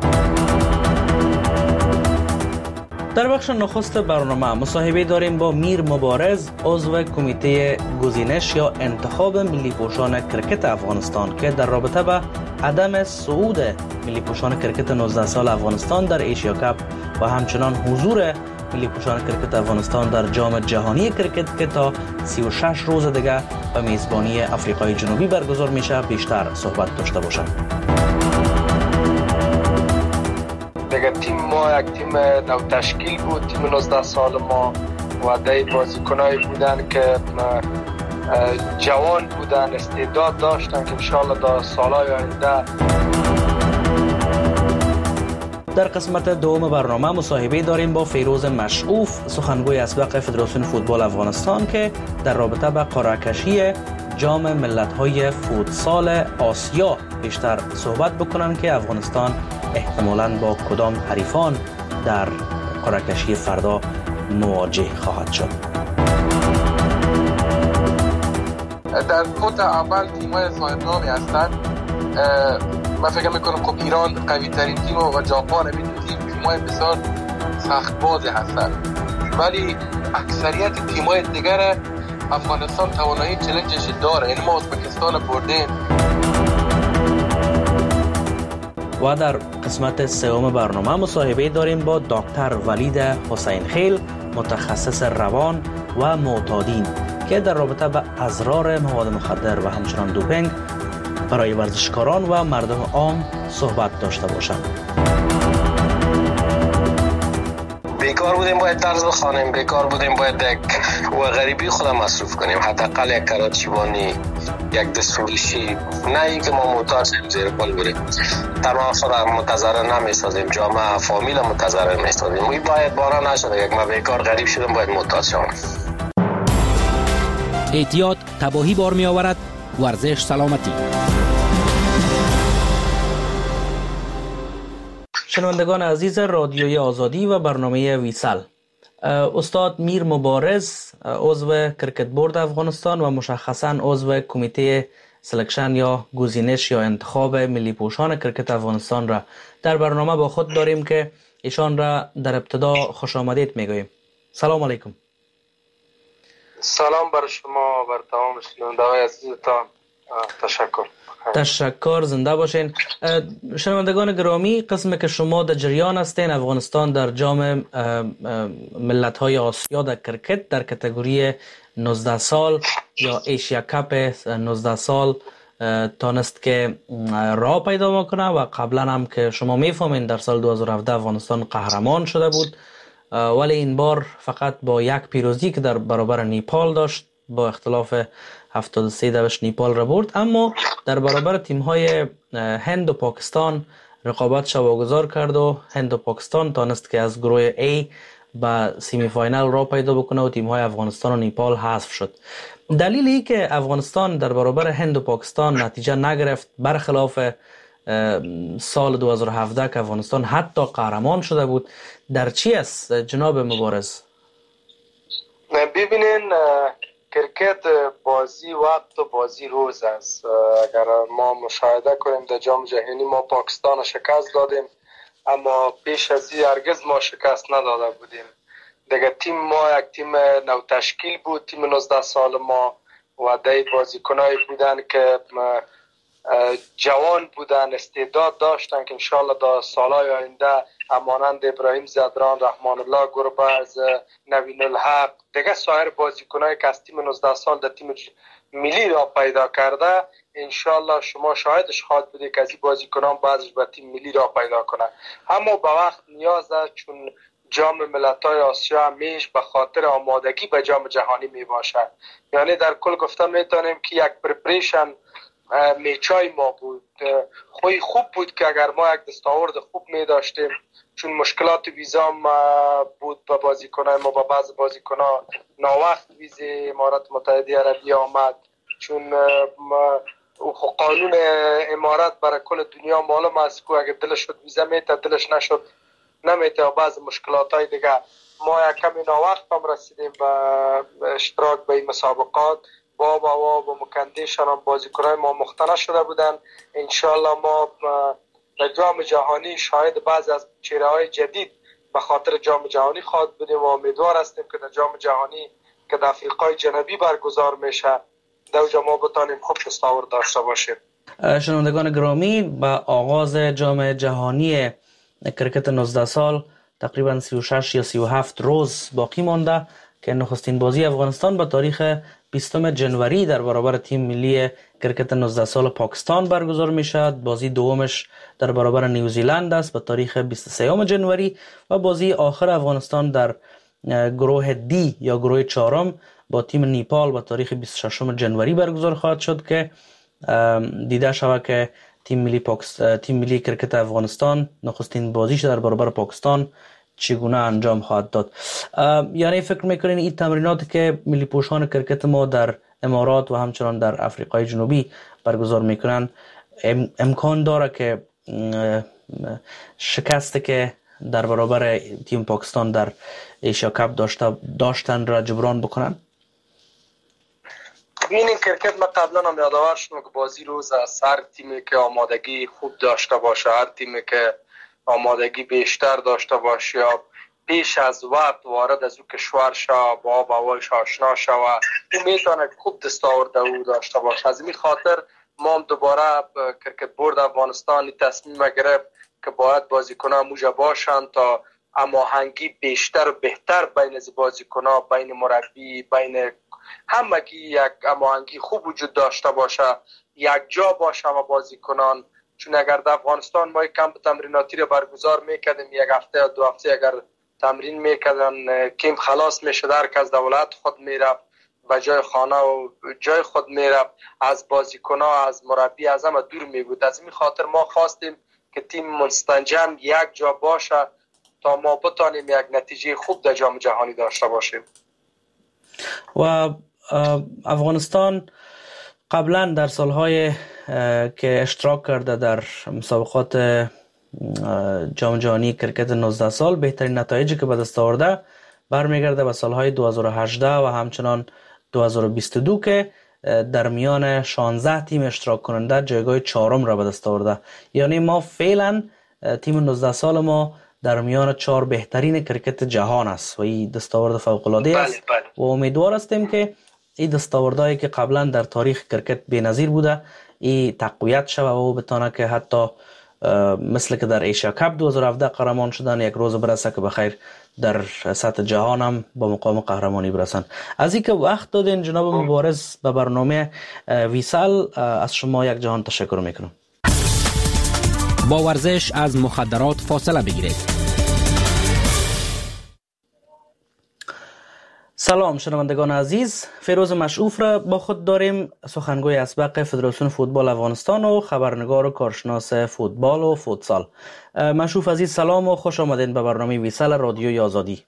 در بخش نخست برنامه مصاحبه داریم با میر مبارز، عضو کمیته گزینش یا انتخاب ملی پوشان کرکت افغانستان، که در رابطه با عدم صعود ملی پوشان کرکت 19 سال افغانستان در ایشیا کاپ و همچنان حضور ملی پوشان کرکت افغانستان در جام جهانی کرکت که تا 36 روز دیگه به میزبانی آفریقای جنوبی برگزار میشه بیشتر صحبت داشته باشم. دیگه تیم ما یک تیم نو تشکیل بود، تیم 19 سال ما و ده بازیکنایی بودن که جوان بودن، استعداد داشتن که انشاءالله در سالهای آینده. در قسمت دوم برنامه مصاحبه داریم با فیروز مشعوف، سخنگوی اسبق فدراسیون فوتبال افغانستان، که در رابطه با قرعه کشی جام ملت‌های فوتسال آسیا بیشتر صحبت بکنن که افغانستان احتمالاً با کدام حریفان در قرعه کشی فردا مواجه خواهد شد. در فوت اول تیم‌های صاحب نامی هستند. من فکر میکنم خب ایران قوی ترین تیم و ژاپن تیم‌های بسیار سخت بازی هستند. ولی اکثریت تیم‌های دیگر افغانستان توانایی چالنجش داره. این ما ازبکستان بردیم. و در قسمت سوم برنامه مصاحبه داریم با دکتر ولید حسین خیل، متخصص روان و معتادین، که در رابطه با اضرار مواد مخدر و همچنان دوپینگ برای ورزشکاران و مردم عام صحبت داشته باشند. بیکار بودیم باید درس بخوانیم، بیکار بودیم باید و غریبی خودم مصروف کنیم، حداقل یک کراچیوانی، یک دستفروشی، نه اینکه ما محتاج شیم زیر پل بریم. تمام خودم متضرر نمی‌سازیم، جامعه فامیل متضرر می‌سازیم. این باید بارا نشده. یک ما بیکار غریب شدم باید محتاج شوم. احتیاط تباهی بار می آورد. ورزش سلامتی. شنوندگان عزیز رادیوی آزادی و برنامه ویسل، استاد میر مبارز، عضو کرکت بورد افغانستان و مشخصاً عضو کمیته سلکشن یا گزینش یا انتخاب ملی پوشان کرکت افغانستان را در برنامه با خود داریم که ایشان را در ابتدا خوش آمدید میگوییم. سلام علیکم. سلام بر شما، بر تمام شنوندگان عزیزتان. تشکر، زنده باشین. شنوندگان گرامی، قسمی که شما در جریان هستین، افغانستان در جام ملت‌های آسیا در کرکت در کاتگوری 19 سال یا ایشیا کاپ 19 سال تانست که راه پیدا میکنه و قبلا هم که شما میفهمین در سال 2017 افغانستان قهرمان شده بود، ولی این بار فقط با یک پیروزی که در برابر نیپال داشت، با اختلاف 73 نیپال را برد، اما در برابر تیم‌های هند و پاکستان رقابت واگذار کرد و هند و پاکستان تانست که از گروه A به سیمی فاینال را پیدا بکنه و تیم‌های افغانستان و نیپال حذف شد. دلیلی که افغانستان در برابر هند و پاکستان نتیجه نگرفت، برخلاف سال 2017 که افغانستان حتی قهرمان شده بود، در چی است جناب مبارز؟ ببینین، کرکت بازی وقت و بازی روز است. اگر ما مشاهده کنیم در جام جهانی ما پاکستان شکست دادیم، اما پیش از این هرگز ما شکست نداده بودیم. دیگه تیم ما یک تیم نو تشکیل بود، تیم 19 سال ما و ده بازیکنایی بودن که جوان بودن، استعداد داشتن که انشالله در سالهای آینده همانند ابراهیم زدران، رحمان الله گربز، نوین الحق، دیگه سایر بازیکنایی که از تیم 19 سال در تیم ملی را پیدا کرده، انشالله شما شاهدش خواهد بودید که از این بازیکنان بعضش به تیم ملی را پیدا کنه. اما به وقت نیاز است، چون جام ملت‌های آسیا همیش به خاطر آمادگی به جام جهانی می باشد. یعنی در کل گفتن میتونیم که یک پرپریشن میچای ما بود. خوی خوب بود که اگر ما یک دستاورد خوب می داشتیم، چون مشکلات ویزا بود با بازیکنان ما، با بعض بازیکنان ناوقت ویزه امارات متحده عربی آمد، چون قانون امارات برای کل دنیا معلوم است که اگر دلش شد ویزا میته، دلش نشد نمیته و بعض مشکلات های دیگه. ما یک کمی ناوقت هم رسیدیم به اشتراک به این مسابقات. با مکندیشان هم بازیکنان ما مختنه شده بودن. انشالله ما در جام جهانی شاهد بعضی از چهره های جدید به خاطر جام جهانی خواهد بودیم و امیدوار هستیم که در جام جهانی که در افریقای جنوبی برگزار میشه در اونجا ما بتانیم خوب دستاورد داشته باشیم. شنوندگان گرامی، با آغاز جام جهانی کرکت 19 سال تقریبا 36 یا 37 روز باقی مانده که نخستین بازی افغانستان به تاریخ 20 جنوری در برابر تیم ملی کرکت 19 سال پاکستان برگزار می شود. بازی دومش در برابر نیوزیلند است به تاریخ 23 جنوری و بازی آخر افغانستان در گروه دی یا گروه چهارم با تیم نیپال به تاریخ 26 جنوری برگزار خواهد شد که دیده شود که تیم ملی کرکت افغانستان نخستین بازیش در برابر پاکستان چگونه انجام خواهد داد. یعنی فکر میکنین این تمریناتی که ملی پوشان کرکت ما در امارات و همچنان در افریقای جنوبی برگزار میکنن امکان داره که شکستی که در برابر تیم پاکستان در ایشیا کاپ داشتن را جبران بکنن؟ این کرکت ما قبلا هم یادآور شدم که بازی روز است. هر تیمی که آمادگی خوب داشته باشه، هر تیمی که آمادگی بیشتر داشته باشه یا پیش از وقت وارد از او کشور شو، با آب و هوایش آشنا شو، او میتونه خوب دستاورد او داشته باشه. از این خاطر ما دوباره کرکت بورد افغانستان تصمیم گرفت که باید بازیکنان موجه باشند تا هماهنگی بیشتر و بهتر بین بازیکنان، بین مربی، بین همگی یک هماهنگی خوب وجود داشته باشه، یک جا باشه و بازیکنان. چون اگر در افغانستان ما کمپ تمریناتی رو برگزار میکردیم، یک هفته یا 2 هفته اگر تمرین میکردن، کم خلاص میشد، هر کس دولت خود میرفت و جای خانه و جای خود میرفت، از بازیکن‌ها، از مربی، از همه دور میبود. از این خاطر ما خواستیم که تیم مستنجم یک جا باشه تا ما بتانیم یک نتیجه خوب در جام جهانی داشته باشیم. و افغانستان قبلا در سالهای که اشتراک کرده در مسابقات جام جهانی کرکت 19 سال، بهترین نتایجی که به دست آورده برمیگرده به سالهای 2018 و همچنان 2022 که در میان 16 تیم اشتراک کننده جایگاه 4م را به دست آورده. یعنی ما فعلا تیم 19 سال ما در میان 4 بهترین کرکت جهان است و این دستاورد فوق العاده است. و امیدوار هستیم که این دستاوردهایی که قبلا در تاریخ کرکت بی‌نظیر بوده این تقویت شود و بتونه که حتی مثل که در ایشیا کپ 2017 قهرمان شدن یک روز برسه که بخیر در سطح جهان هم با مقام قهرمانی برسن. از اینکه وقت دادین جناب مبارز به برنامه ویسال، از شما یک جهان تشکر میکنم. با ورزش از مخدرات فاصله بگیرید. سلام شنوندگان عزیز، فیروز مشعوف را با خود داریم، سخنگوی اسبق فدراسیون فوتبال افغانستان و خبرنگار و کارشناس فوتبال و فوتسال. مشعوف عزیز سلام و خوش آمدین به برنامه ویسال رادیوی آزادی.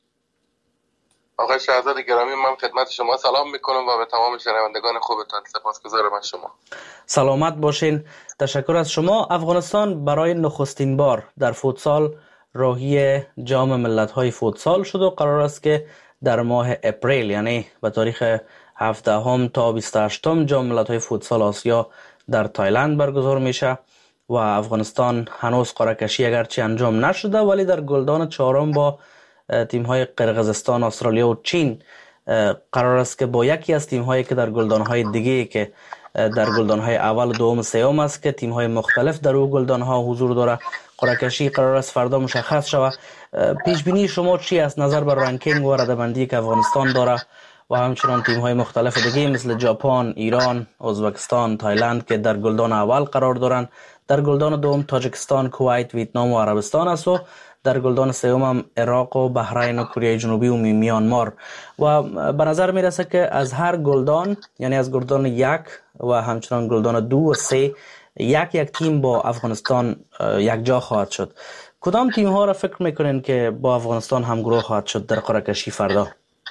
آقای شهزاد گرامی، من خدمت شما سلام میکنم و به تمام شنوندگان خوبتان سپاسگزارم از شما. سلامت باشین. تشکر از شما. افغانستان برای نخستین بار در فوتسال راهی جام ملت‌های فوتسال شد و قرار است که در ماه اپریل یعنی به تاریخ 17 تا 28 جام ملت‌های فوتسال آسیا در تایلند برگزار میشه و افغانستان هنوز قرعه کشی اگرچه انجام نشده ولی در گلدان 4 با تیم‌های قرقیزستان، استرالیا و چین قرار است که با یکی از تیم‌هایی که در گلدان‌های دیگه که در گلدان‌های اول و دوم و سوم است که تیم‌های مختلف در او گلدان‌ها حضور داره، قرعه کشی قرار است فردا مشخص شود. پیش بینی شما چی است نظر بر رنکینگ و رده‌بندی که افغانستان داره و همچنان تیم‌های مختلف دیگه مثل ژاپن، ایران، ازبکستان، تایلند که در گلدان اول قرار دارند، در گلدان دوم تاجیکستان، کویت، ویتنام و عربستان است و در گلدان سوم هم عراق و بحرین و کره جنوبی و میانمار. و به نظر میرسه که از هر گلدان یعنی از گلدان 1 و همچنان گلدان 2 و 3 یک تیم با افغانستان یک جا خواهد شد. کدام تیم ها را فکر میکنین که با افغانستان همگروه خواهد شد در قرعه کشی فردا؟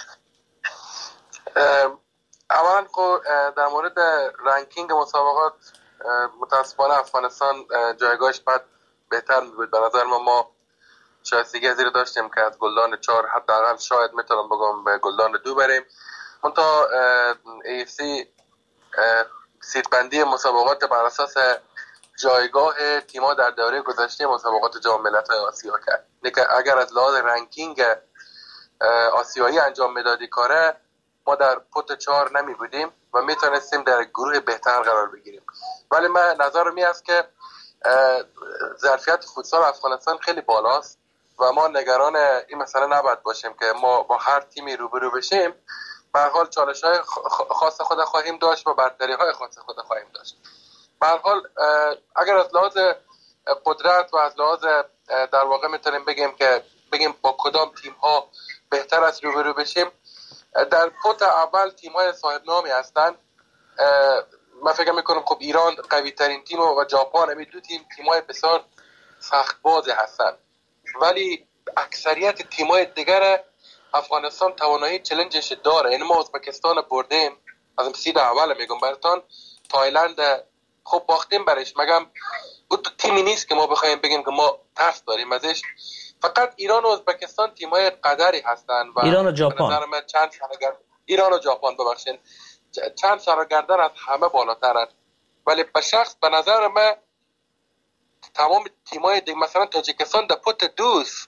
اولا در مورد رنکینگ مسابقات متاسفانه افغانستان جایگاهش بعد بهتر میبود. به نظر ما شایستگی از رو داشتیم که از گلدان 4 حداقل شاید میتونم بگم به گلدان 2 بریم. منتها AFC سیدبندی مسابقات بر اساس جایگاه تیم‌ها در دوره گذشته مسابقات جام ملت‌های آسیا کرد. اگر از لحاظ رنکینگ آسیایی انجام میدادی کاره، ما در پوت 4 نمی بودیم و میتونستیم در گروه بهتر قرار بگیریم. ولی من نظرم این است که ظرفیت فوتسال افغانستان خیلی بالاست و ما نگران این مسئله نباید باشیم که ما با هر تیمی روبرو بشیم. به هر حال چالش‌های خاص خود خواهیم داشت و برتری‌های خاص خود خواهیم داشت. به هر حال اگر از لحاظ قدرت و از لحاظ در واقع میتونیم بگیم با کدام تیم‌ها بهتر از روبرو بشیم، در پوت اول تیم‌های صاحب نامی هستند. من فکر میکنم خب ایران قوی ترین تیم و ژاپن، همین دو تیم‌های بسیار سخت بازی هستند. ولی اکثریت تیم‌های دیگر افغانستان توانایی چالنجش داره. یعنی ما ازبکستان بردیم، از سید اول میگم براتون، تایلند خب باختیم برش، مگم اون تیمی نیست که ما بخوایم بگیم که ما ترس داریم ازش. فقط ایران و ازبکستان تیم‌های قدری هستند و ایران و ژاپن ایران و ژاپن ببخشید چند سرگردن از همه بالاترن. ولی به شخص به نظر من تمام تیم‌های دیگه مثلا تاجیکستان در پوت 2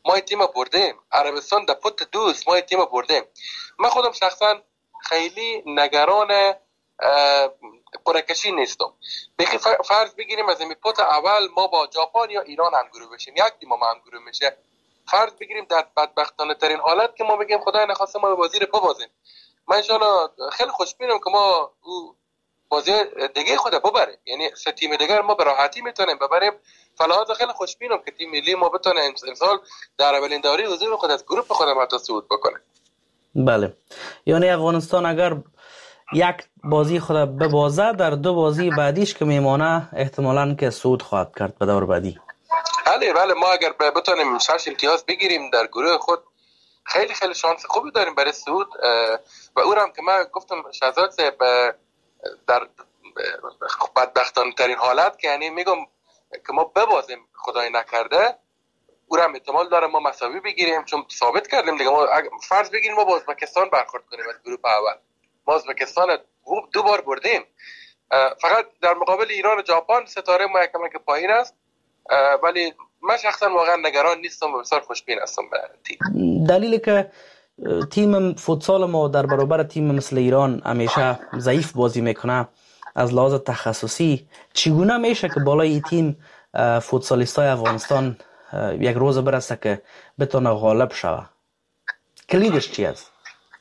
ما تیم بردیم، عربستان در پت دوست ما تیم بردیم. من خودم شخصا خیلی نگران قرعه‌کشی نیستم. بخی فرض بگیریم از این پت اول ما با ژاپن یا ایران همگروه بشیم، یک تیم ما همگروه میشه. فرض بگیریم در بدبختانه ترین حالت که ما بگیم خدای نخواسته ما به بازی رو ببازیم، من ان شاءالله خیلی خوشبینم که ما بازی دیگه خود ببره، یعنی سه تیم دیگر ما به راحتی میتونیم ببریم. فلحاظ خیلی خوشبینم که تیم ملی ما بتونه امسال در اولین دوره حضور خود از گروه خود ما صعود بکنه. بله، یعنی افغانستان اگر یک بازی خود ببازه در دو بازی بعدیش که میمانه احتمالاً که صعود خواهد کرد به دور بعدی. بله ما اگر بتونیم 6 امتیاز بگیریم در گروه خود خیلی خیلی شانس خوبی داریم برای صعود. و اونم که من گفتم شهزاد در بدبختانه ترین حالت که یعنی میگم که ما ببازیم خدای نکرده، اونم احتمال داره ما مساوی بگیریم، چون ثابت کردیم دیگه. ما فرض بگیریم ما با ازبکستان برخورد کنیم از گروه اول، ما ازبکستان دو بار بردیم، فقط در مقابل ایران و ژاپن ستاره ما یکم که پایین است. ولی من شخصا واقعا نگران نیستم و بسیار خوشبین هستم به تیم. دلیلی که تیم فوتسال ما در برابر تیم مثل ایران همیشه ضعیف بازی میکنه از لحاظ تخصصی، چگونه میشه که بالای تیم فوتسالیستای افغانستان یک روز برسه که بتونه غالب شوه؟ کلیدش چی است؟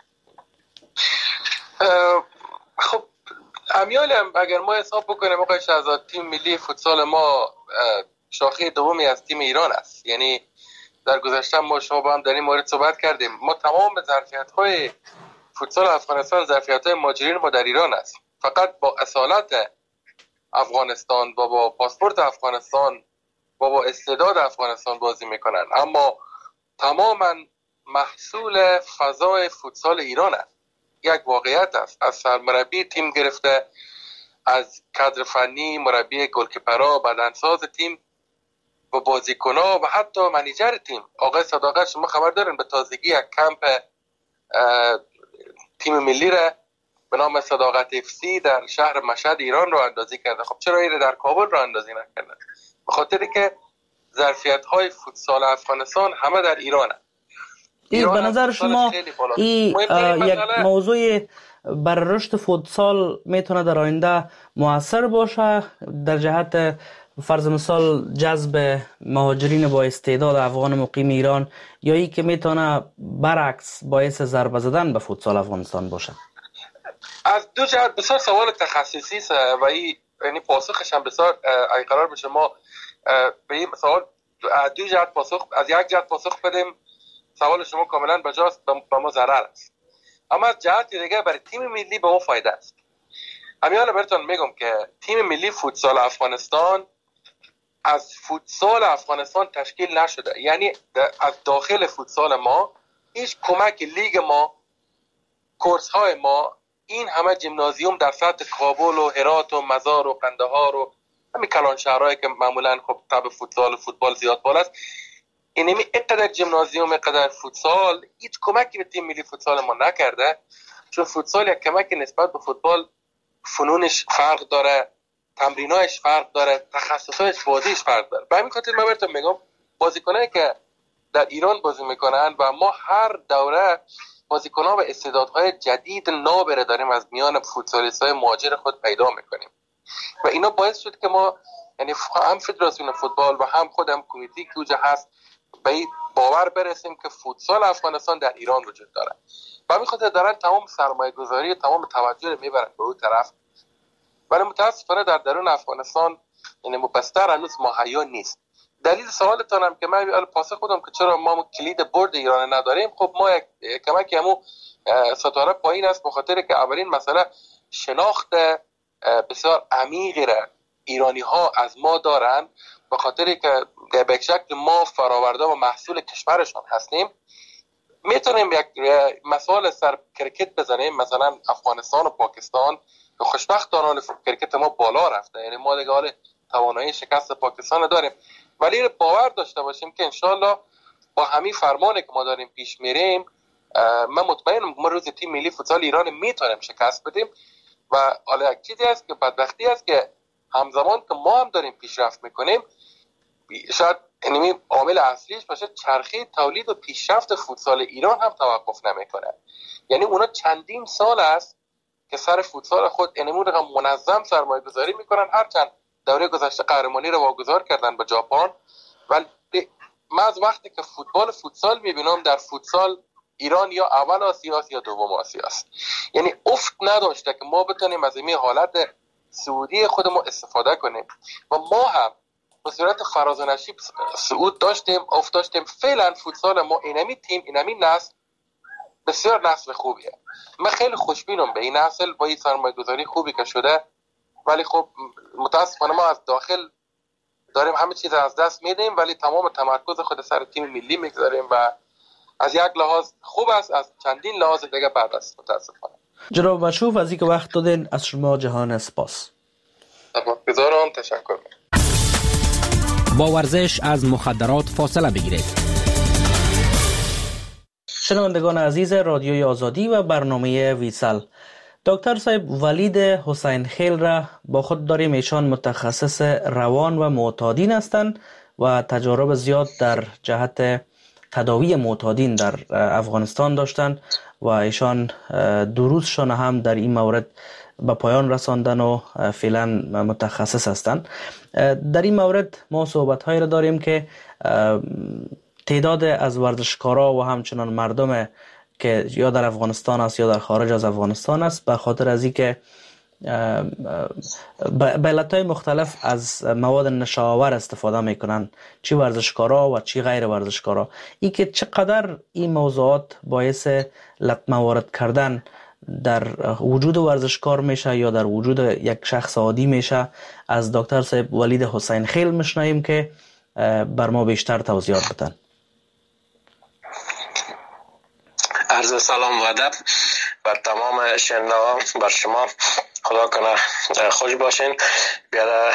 خب امیال اگر ما حساب بکنیم آقای شهزاد، تیم ملی فوتسال ما شاخه دومی از تیم ایران است. یعنی در گذشته ما شما با هم در این مورد صحبت کردیم، ما تمام ظرفیت‌های فوتسال افغانستان ظرفیت‌های مهاجرین ما در ایران است. فقط با اصالت افغانستان و با پاسپورت افغانستان و با استعداد افغانستان بازی میکنن، اما تماما محصول فضای فوتسال ایران است. یک واقعیت است، از سرمربی تیم گرفته، از کادر فنی، مربی گلکیپرها، بدنساز تیم و بازیکن‌ها و حتی منیجر تیم آقای صداقت، شما خبر دارین به تازگی یک کمپ تیم ملی را به نام صداقت FC در شهر مشهد ایران رو اندازی کرده. خب چرا این در کابل رو اندازی نکردن؟ به خاطری که ظرفیت‌های فوتسال افغانستان همه در ایرانه. این به نظر شما این یک موضوع بر رشد فوتسال میتونه در آینده مؤثر باشه در جهت فرض مثال جذب مهاجرین با استعداد افغان مقیم ایران، یا ای که میتونه برعکس باعث ضربه زدن به فوتسال افغانستان باشه؟ از دو جهت بسیار سوال تخصصی است و این یعنی پاسخش هم بسیار اگه قرار بشه ما به این سوال از دو جهت پاسخ، از یک جهت پاسخ بدیم، سوال شما کاملا بجاست، به ما ضرر است. اما از جهت دیگه برای تیم ملی به ما فایده است. امیال براتون میگم که تیم ملی فوتسال افغانستان از فوتسال افغانستان تشکیل نشده. یعنی از داخل فوتسال ما هیچ کمک لیگ ما، کورس های ما، این همه جیمنازیوم در سطح کابل و هرات و مزار و قندهار و همین کلان شهرهایی که معمولا خب تب فوتبال زیاد بالاست، اینمی اینقدر جیمنازیوم، اینقدر فوتسال هیچ کمکی به تیم ملی فوتسال ما نکرده. چون فوتسال یک کمک نسبت به فوتبال، فنونش فرق داره، تمرینایش فرق داره، تخصصایش بازیش فرق داره. به همین خاطر من براتون میگم بازیکنایی که در ایران بازی میکنن و ما هر دوره بازیکن‌ها و استعدادهای جدید نابره داریم از میان فوتسالیست‌های مهاجر خود پیدا میکنیم و اینا باعث شد که ما یعنی هم فدراسیون فوتبال و هم خودم کمیته که اوجه هست به این باور برسیم که فوتسال افغانستان در ایران وجود داره. و همین خاطر دارن تمام سرمایه گذاری، تمام توجه رو میبرن به اون طرف، ولی متاسفانه در درون افغانستان یعنی مبستر هنوز مهیا نیست. دلیل سوالتان هم که من پاسخ خودم که چرا ما کلید برد ایران نداریم، خب ما یک کمکی همون ستاره پایین است، به خاطر که اولین مسئله شناخت بسیار عمیقی را ایرانی ها از ما دارن، به خاطر که به شکل ما فراورده و محصول کشورشان هستیم. میتونیم یک مثال سر کرکت بزنیم، مثلا افغانستان و پاکستان که خوشبختانه کرکت ما بالا رفته، یعنی ما دیگه حال توانایی شکست پاکستان داریم، ولی باور داشته باشیم که انشالله با همین فرمانی که ما داریم پیش میریم، من مطمئنم ما روز تیم ملی فوتسال ایران میتونیم شکست بدیم. و حالا یک چیزی است که بدبختی است که همزمان که ما هم داریم پیشرفت میکنیم، شاید اینمی عامل اصلیش باشه چرخه تولید و پیشرفت فوتسال ایران هم توقف نمیکنه. یعنی اونا چندین سال است که سر فوتسال خود اینمون رقم منظم سرمایه گذاری میکنن. هرچند دوره گذشته قهرمانی رو واگذار کردن به ژاپن، ولی من از وقتی که فوتسال میبینم در فوتسال ایران یا اول آسیا است یا دوم آسیا است. یعنی افت نداشته که ما بتونیم از این حالت سعودی خودمون استفاده کنیم و ما هم به صورت فراز و نشیب صعود داشتیم، افت داشتیم. فعلا فوتسال ما اینمی تیم، اینمی نسل بسیار نسل خوبیه. من خیلی خوشبینم به این نسل با این سرمایه‌گذاری خوبی که شده، ولی خب متاسفانه ما از داخل داریم همه چیز از دست میدیم، ولی تمام تمرکز خود سر تیم ملی میگذاریم و از یک لحاظ خوب است، از چندین لحاظ دیگه بد است متاسفانه. جناب مشروف از اینکه وقت دادین از شما جهان سپاس. بذارم تشکر. با ورزش از مخدرات فاصله بگیرید. شنوندگان عزیز رادیوی آزادی و برنامه ویسل، دکتر صاحب ولید حسین خیل را با خود داریم. ایشان متخصص روان و معتادین هستند و تجارب زیاد در جهت تداوی معتادین در افغانستان داشتند و ایشان دروسشان هم در این مورد به پایان رساندن و فعلا متخصص هستند. در این مورد ما صحبت‌هایی را داریم که تعداد از ورزشکارا و همچنان مردم که یا در افغانستان است یا در خارج از افغانستان است، به خاطر از اینکه به علتهای مختلف از مواد نشاور استفاده میکنن، چی ورزشکارا و چی غیر ورزشکارا. این که چقدر این موضوعات باعث لطمه وارد کردن در وجود ورزشکار میشه یا در وجود یک شخص عادی میشه، از دکتر صاحب ولید حسین خیل میشنویم که بر ما بیشتر توضیحات بدن. عرض سلام و ادب بر تمام شنوندگان، بر شما. خدا کنه خوش باشین. بیاد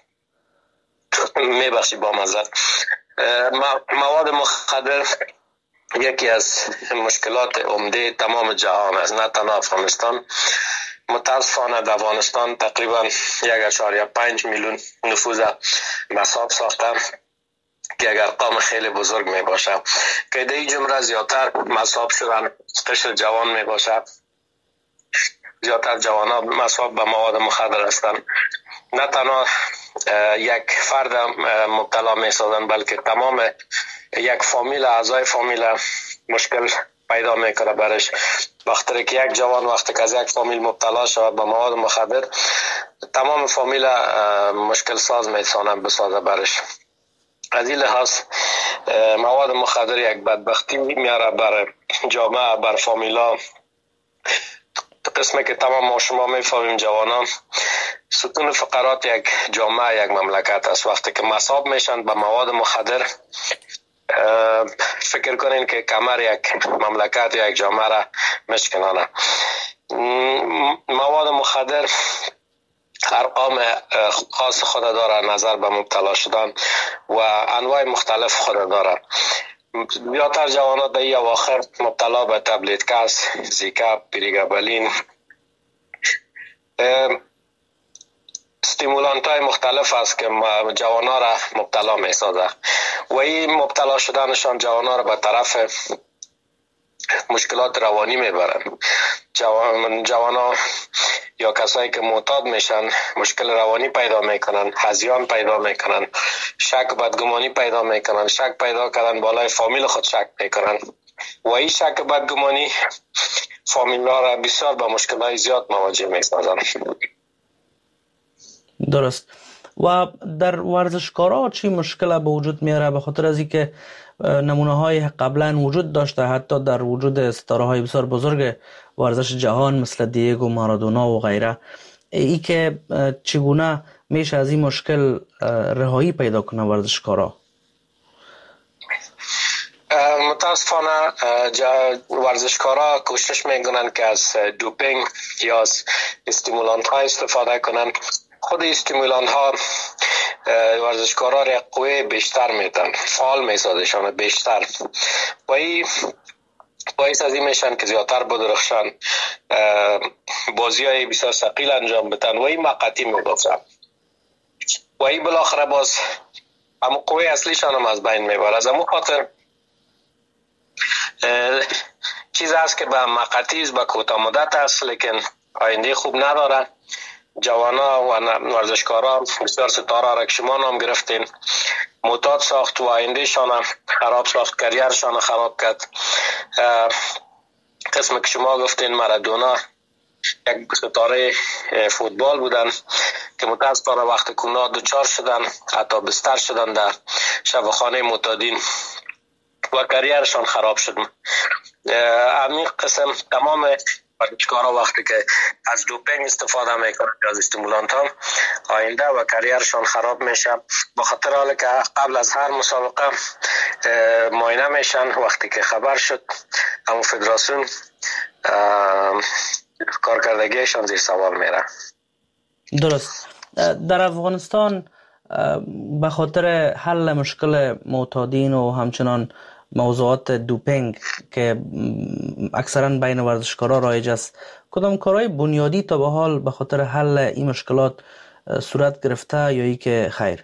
میبخشی با مزد. مواد مخدر یکی از مشکلات عمده تمام جهان است، نه تنها افغانستان. متاسفانه در افغانستان تقریبا 1.5 میلیون نفوذ مصاب ساخته که اگر ارقام خیلی بزرگ می باشه که در این جمله زیادتر مصاب شدن قشر جوان می باشه. زیادتر جوان ها مصاب به مواد مخدر هستند. نه تنها یک فرد مبتلا می سازن، بلکه تمام یک فامیل، اعضای فامیل مشکل پیدا میکنه برش. وقتی که یک جوان وقتی که از یک فامیل مبتلا شود به مواد مخدر، تمام فامیل مشکل ساز میتونن بسازه برش. از این لحاظ مواد مخدر یک بدبختی میاره بر جامعه، بر فامیلا. قسمی که تمام ما شما میفهمیم جوانان ستون فقرات یک جامعه، یک مملکت است. وقتی که مصاب میشن به مواد مخدر، فکر کنین که کمر یک مملکت یا یک جامعه را مشکنانه. مواد مخدر ارقام خاص خود داره نظر به مبتلا شدن و انواع مختلف خود داره. زیادتر جوانات در این اواخر مبتلا به تبلیتکس، زیکا، پریگابالین، استیمولانت های مختلف است که جوانا را مبتلا می سازه و این مبتلا شدنشان جوانا را به طرف مشکلات روانی میبرن. جوانا یا کسایی که معتاد میشن مشکل روانی پیدا میکنن، هذیان پیدا میکنن، شک بدگمانی پیدا میکنن. شک پیدا کردن بالای فامیل خود شک میکنن و این شک بدگمانی فامیل‌ها را بسیار با مشکلات زیاد مواجه میسازن. درست. و در ورزشکارا چی مشکل به وجود میاره؟ به خاطر از اینکه نمونه های قبلا وجود داشته، حتی در وجود ستاره های بسیار بزرگ ورزش جهان مثل دیگو مارادونا و غیره. ای که چگونه میشه از این مشکل رهایی پیدا کنه ورزشکارا؟ متاسفانه ورزشکارا کوشش میکنن که از دوپینگ یا از استیمولانت ها استفاده کنن. خود استیمولانت ها ورزشکارا را قوه بیشتر میدن، فعال میسازشان بیشتر و این باعث از این میشن که زیادتر بدرخشن، بازی های بسیار ثقیل انجام بدن و این مقطعی میبافن و این بالاخره باز اما قوه اصلیشان هم از بین میبره. از همون خاطر چیز است که به مقاطعی به کوتاه مدت است لیکن آینده خوب نداره. جوانا و ورزشکاران بسیار ستاره را که شما نام گرفتین معتاد ساخت و آینده شان خراب ساخت، کریرشان خراب کرد. قسم که شما گفتین مارادونا یک ستاره فوتبال بودن که متاسفانه وقت کرونا دچار شدن، حتی بستر شدن در شفاخانه معتادین و کریرشان خراب شد. همین قسم تمام ورزشکارا وقتی که از دوپینگ استفاده میکنن از استیمولانت ها آینده و کریرشان خراب میشه. با خاطر حالی که قبل از هر مسابقه معاینه میشن، وقتی که خبر شد همون فدراسیون کارکردگیشان زیر سوال میره. درست. در افغانستان به خاطر حل مشکل معتادین و همچنان موضوعات دوپینگ که اکثرا بین ورزشکارا رایج است، کدام کارهای بنیادی تا به حال به خاطر حل این مشکلات صورت گرفته یا ای که خیر؟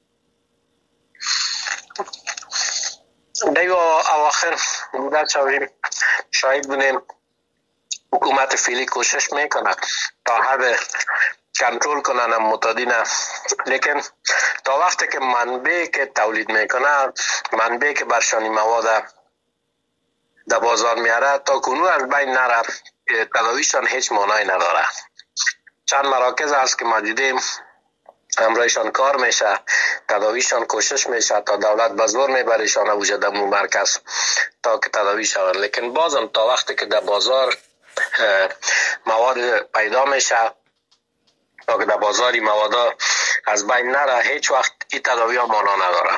دیو اواخر در چاویم شاید بودیم حکومت فعلی کوشش میکنه تا حد کنترل کنن معتادین، لیکن تا وقتی که منبع که تولید میکنه، منبع که برشانی مواد در بازار میاره، تا کنون از بین نره، تداویشان هیچ معنی نداره. چند مراکز هست که ما دیدیم همراهشان کار میشه، تداویشان کوشش میشه تا دولت به زور میبریشان وجود در مرکز تا که تداوی شوند، لیکن بازم تا وقتی که در بازار مواد پیدا میشه، تا که در بازاری مواد از بین نره، هیچ وقت این تداوی ها معنا نداره.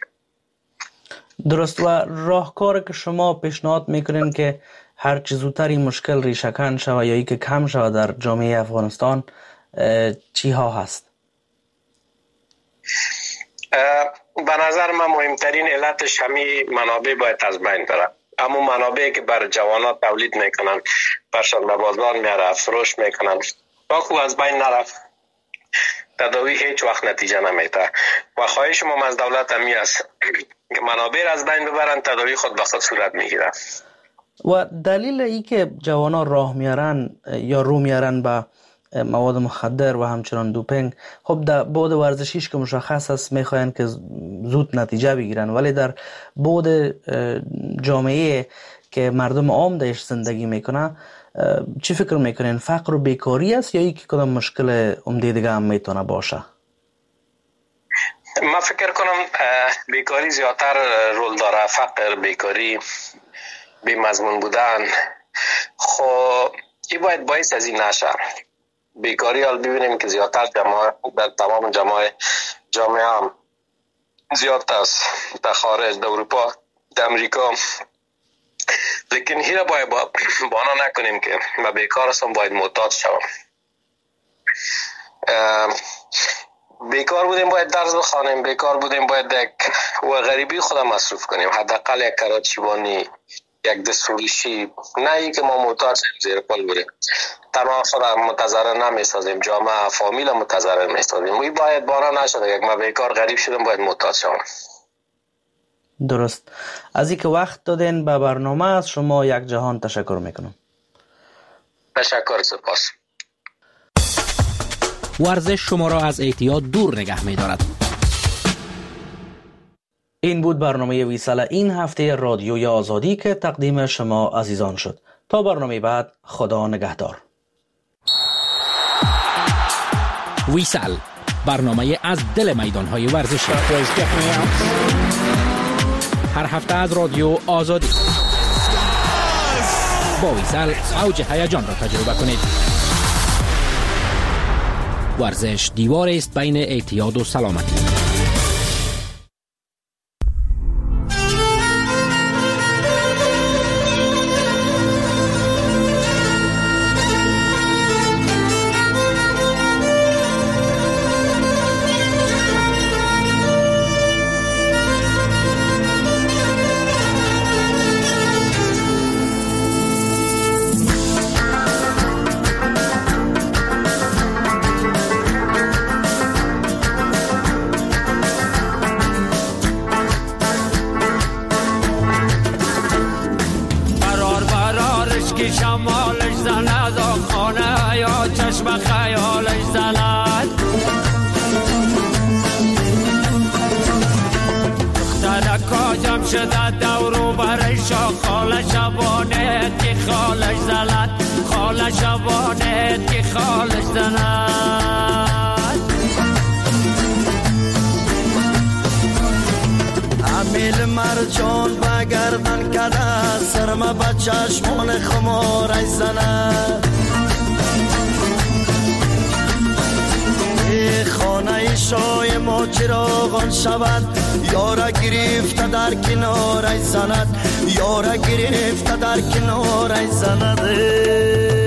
درست. و راهکار که شما پیشنهاد میکنین که هر چه زودتر این مشکل ریشه‌کن شود یا ای که کم شود در جامعه افغانستان چی ها هست؟ به نظر من مهمترین علتش همین منابع باید از بین بره. اما منابعی که بر جوانات تولید میکنن، برشان به بازار میاره، فروش میکنن، تا که از بین نرفت تداوی هیچ وقت نتیجه نمیده. و خواهش ما از دولت همی است که منابع از بین ببرن، تداوی خود به خود صورت میگیره. و دلیل ای که جوانا راه میارن یا رو میارن به مواد مخدر و همچنان دوپینگ، خب در بعد ورزشیش که مشخص است میخواین که زود نتیجه بگیرن، ولی در بعد جامعه که مردم عام درش زندگی میکنه چی فکر میکنین؟ فقر و بیکاری است یا یکی کدام مشکل عمده دیگه هم میتونه باشه؟ من فکر کنم بیکاری زیادتر رول داره. فقر، بیکاری، بی مضمون بودن، خب این باید باعث از این نشه. بیکاری حال ببینیم که زیادتر در تمام جامعه هم زیاد است، در خارج، در اروپا، در امریکا، لیکن هیره باید بانا نکنیم که ما بیکار هستم باید معتاد شوم. بیکار بودیم باید درس بخوانیم، بیکار بودیم باید و غریبی خودم مصروف کنیم، حداقل یک کراچیوانی، یک دستفروشی، نه ای که ما معتاد شیم زیر پل بریم. تنها خودم متضرر نمیسازیم، جامعه فامیل متضرر میسازیم. این باید بانا نشده یک ما بیکار غریب شدم باید معتاد شوم. درست. از اینکه وقت دادین به برنامه از شما یک جهان تشکر میکنم. تشکر، سپاس. ورزش شما را از اعتیاد دور نگه می‌دارد. این بود برنامه ویسال این هفته رادیوی آزادی که تقدیم شما عزیزان شد. تا برنامه بعد، خدا نگهدار. ویسال، برنامه از دل میدان‌های ورزشی. هر هفته از رادیو آزادی. با ویسال اوج هیجان را تجربه کنید. ورزش دیوار است بین اعتیاد و سلامتی. خیالش زند. دخترکا جمع شده دورو برشا خال شبانت که خالش زند. خال شبانت که خالش زند. امیل مرجان بگردن کده سرما بچشمون خمارش زند. خانه شای ما چراغان شود یارا گرفته در کنارش زند. یارا گرفته در کنارش زند.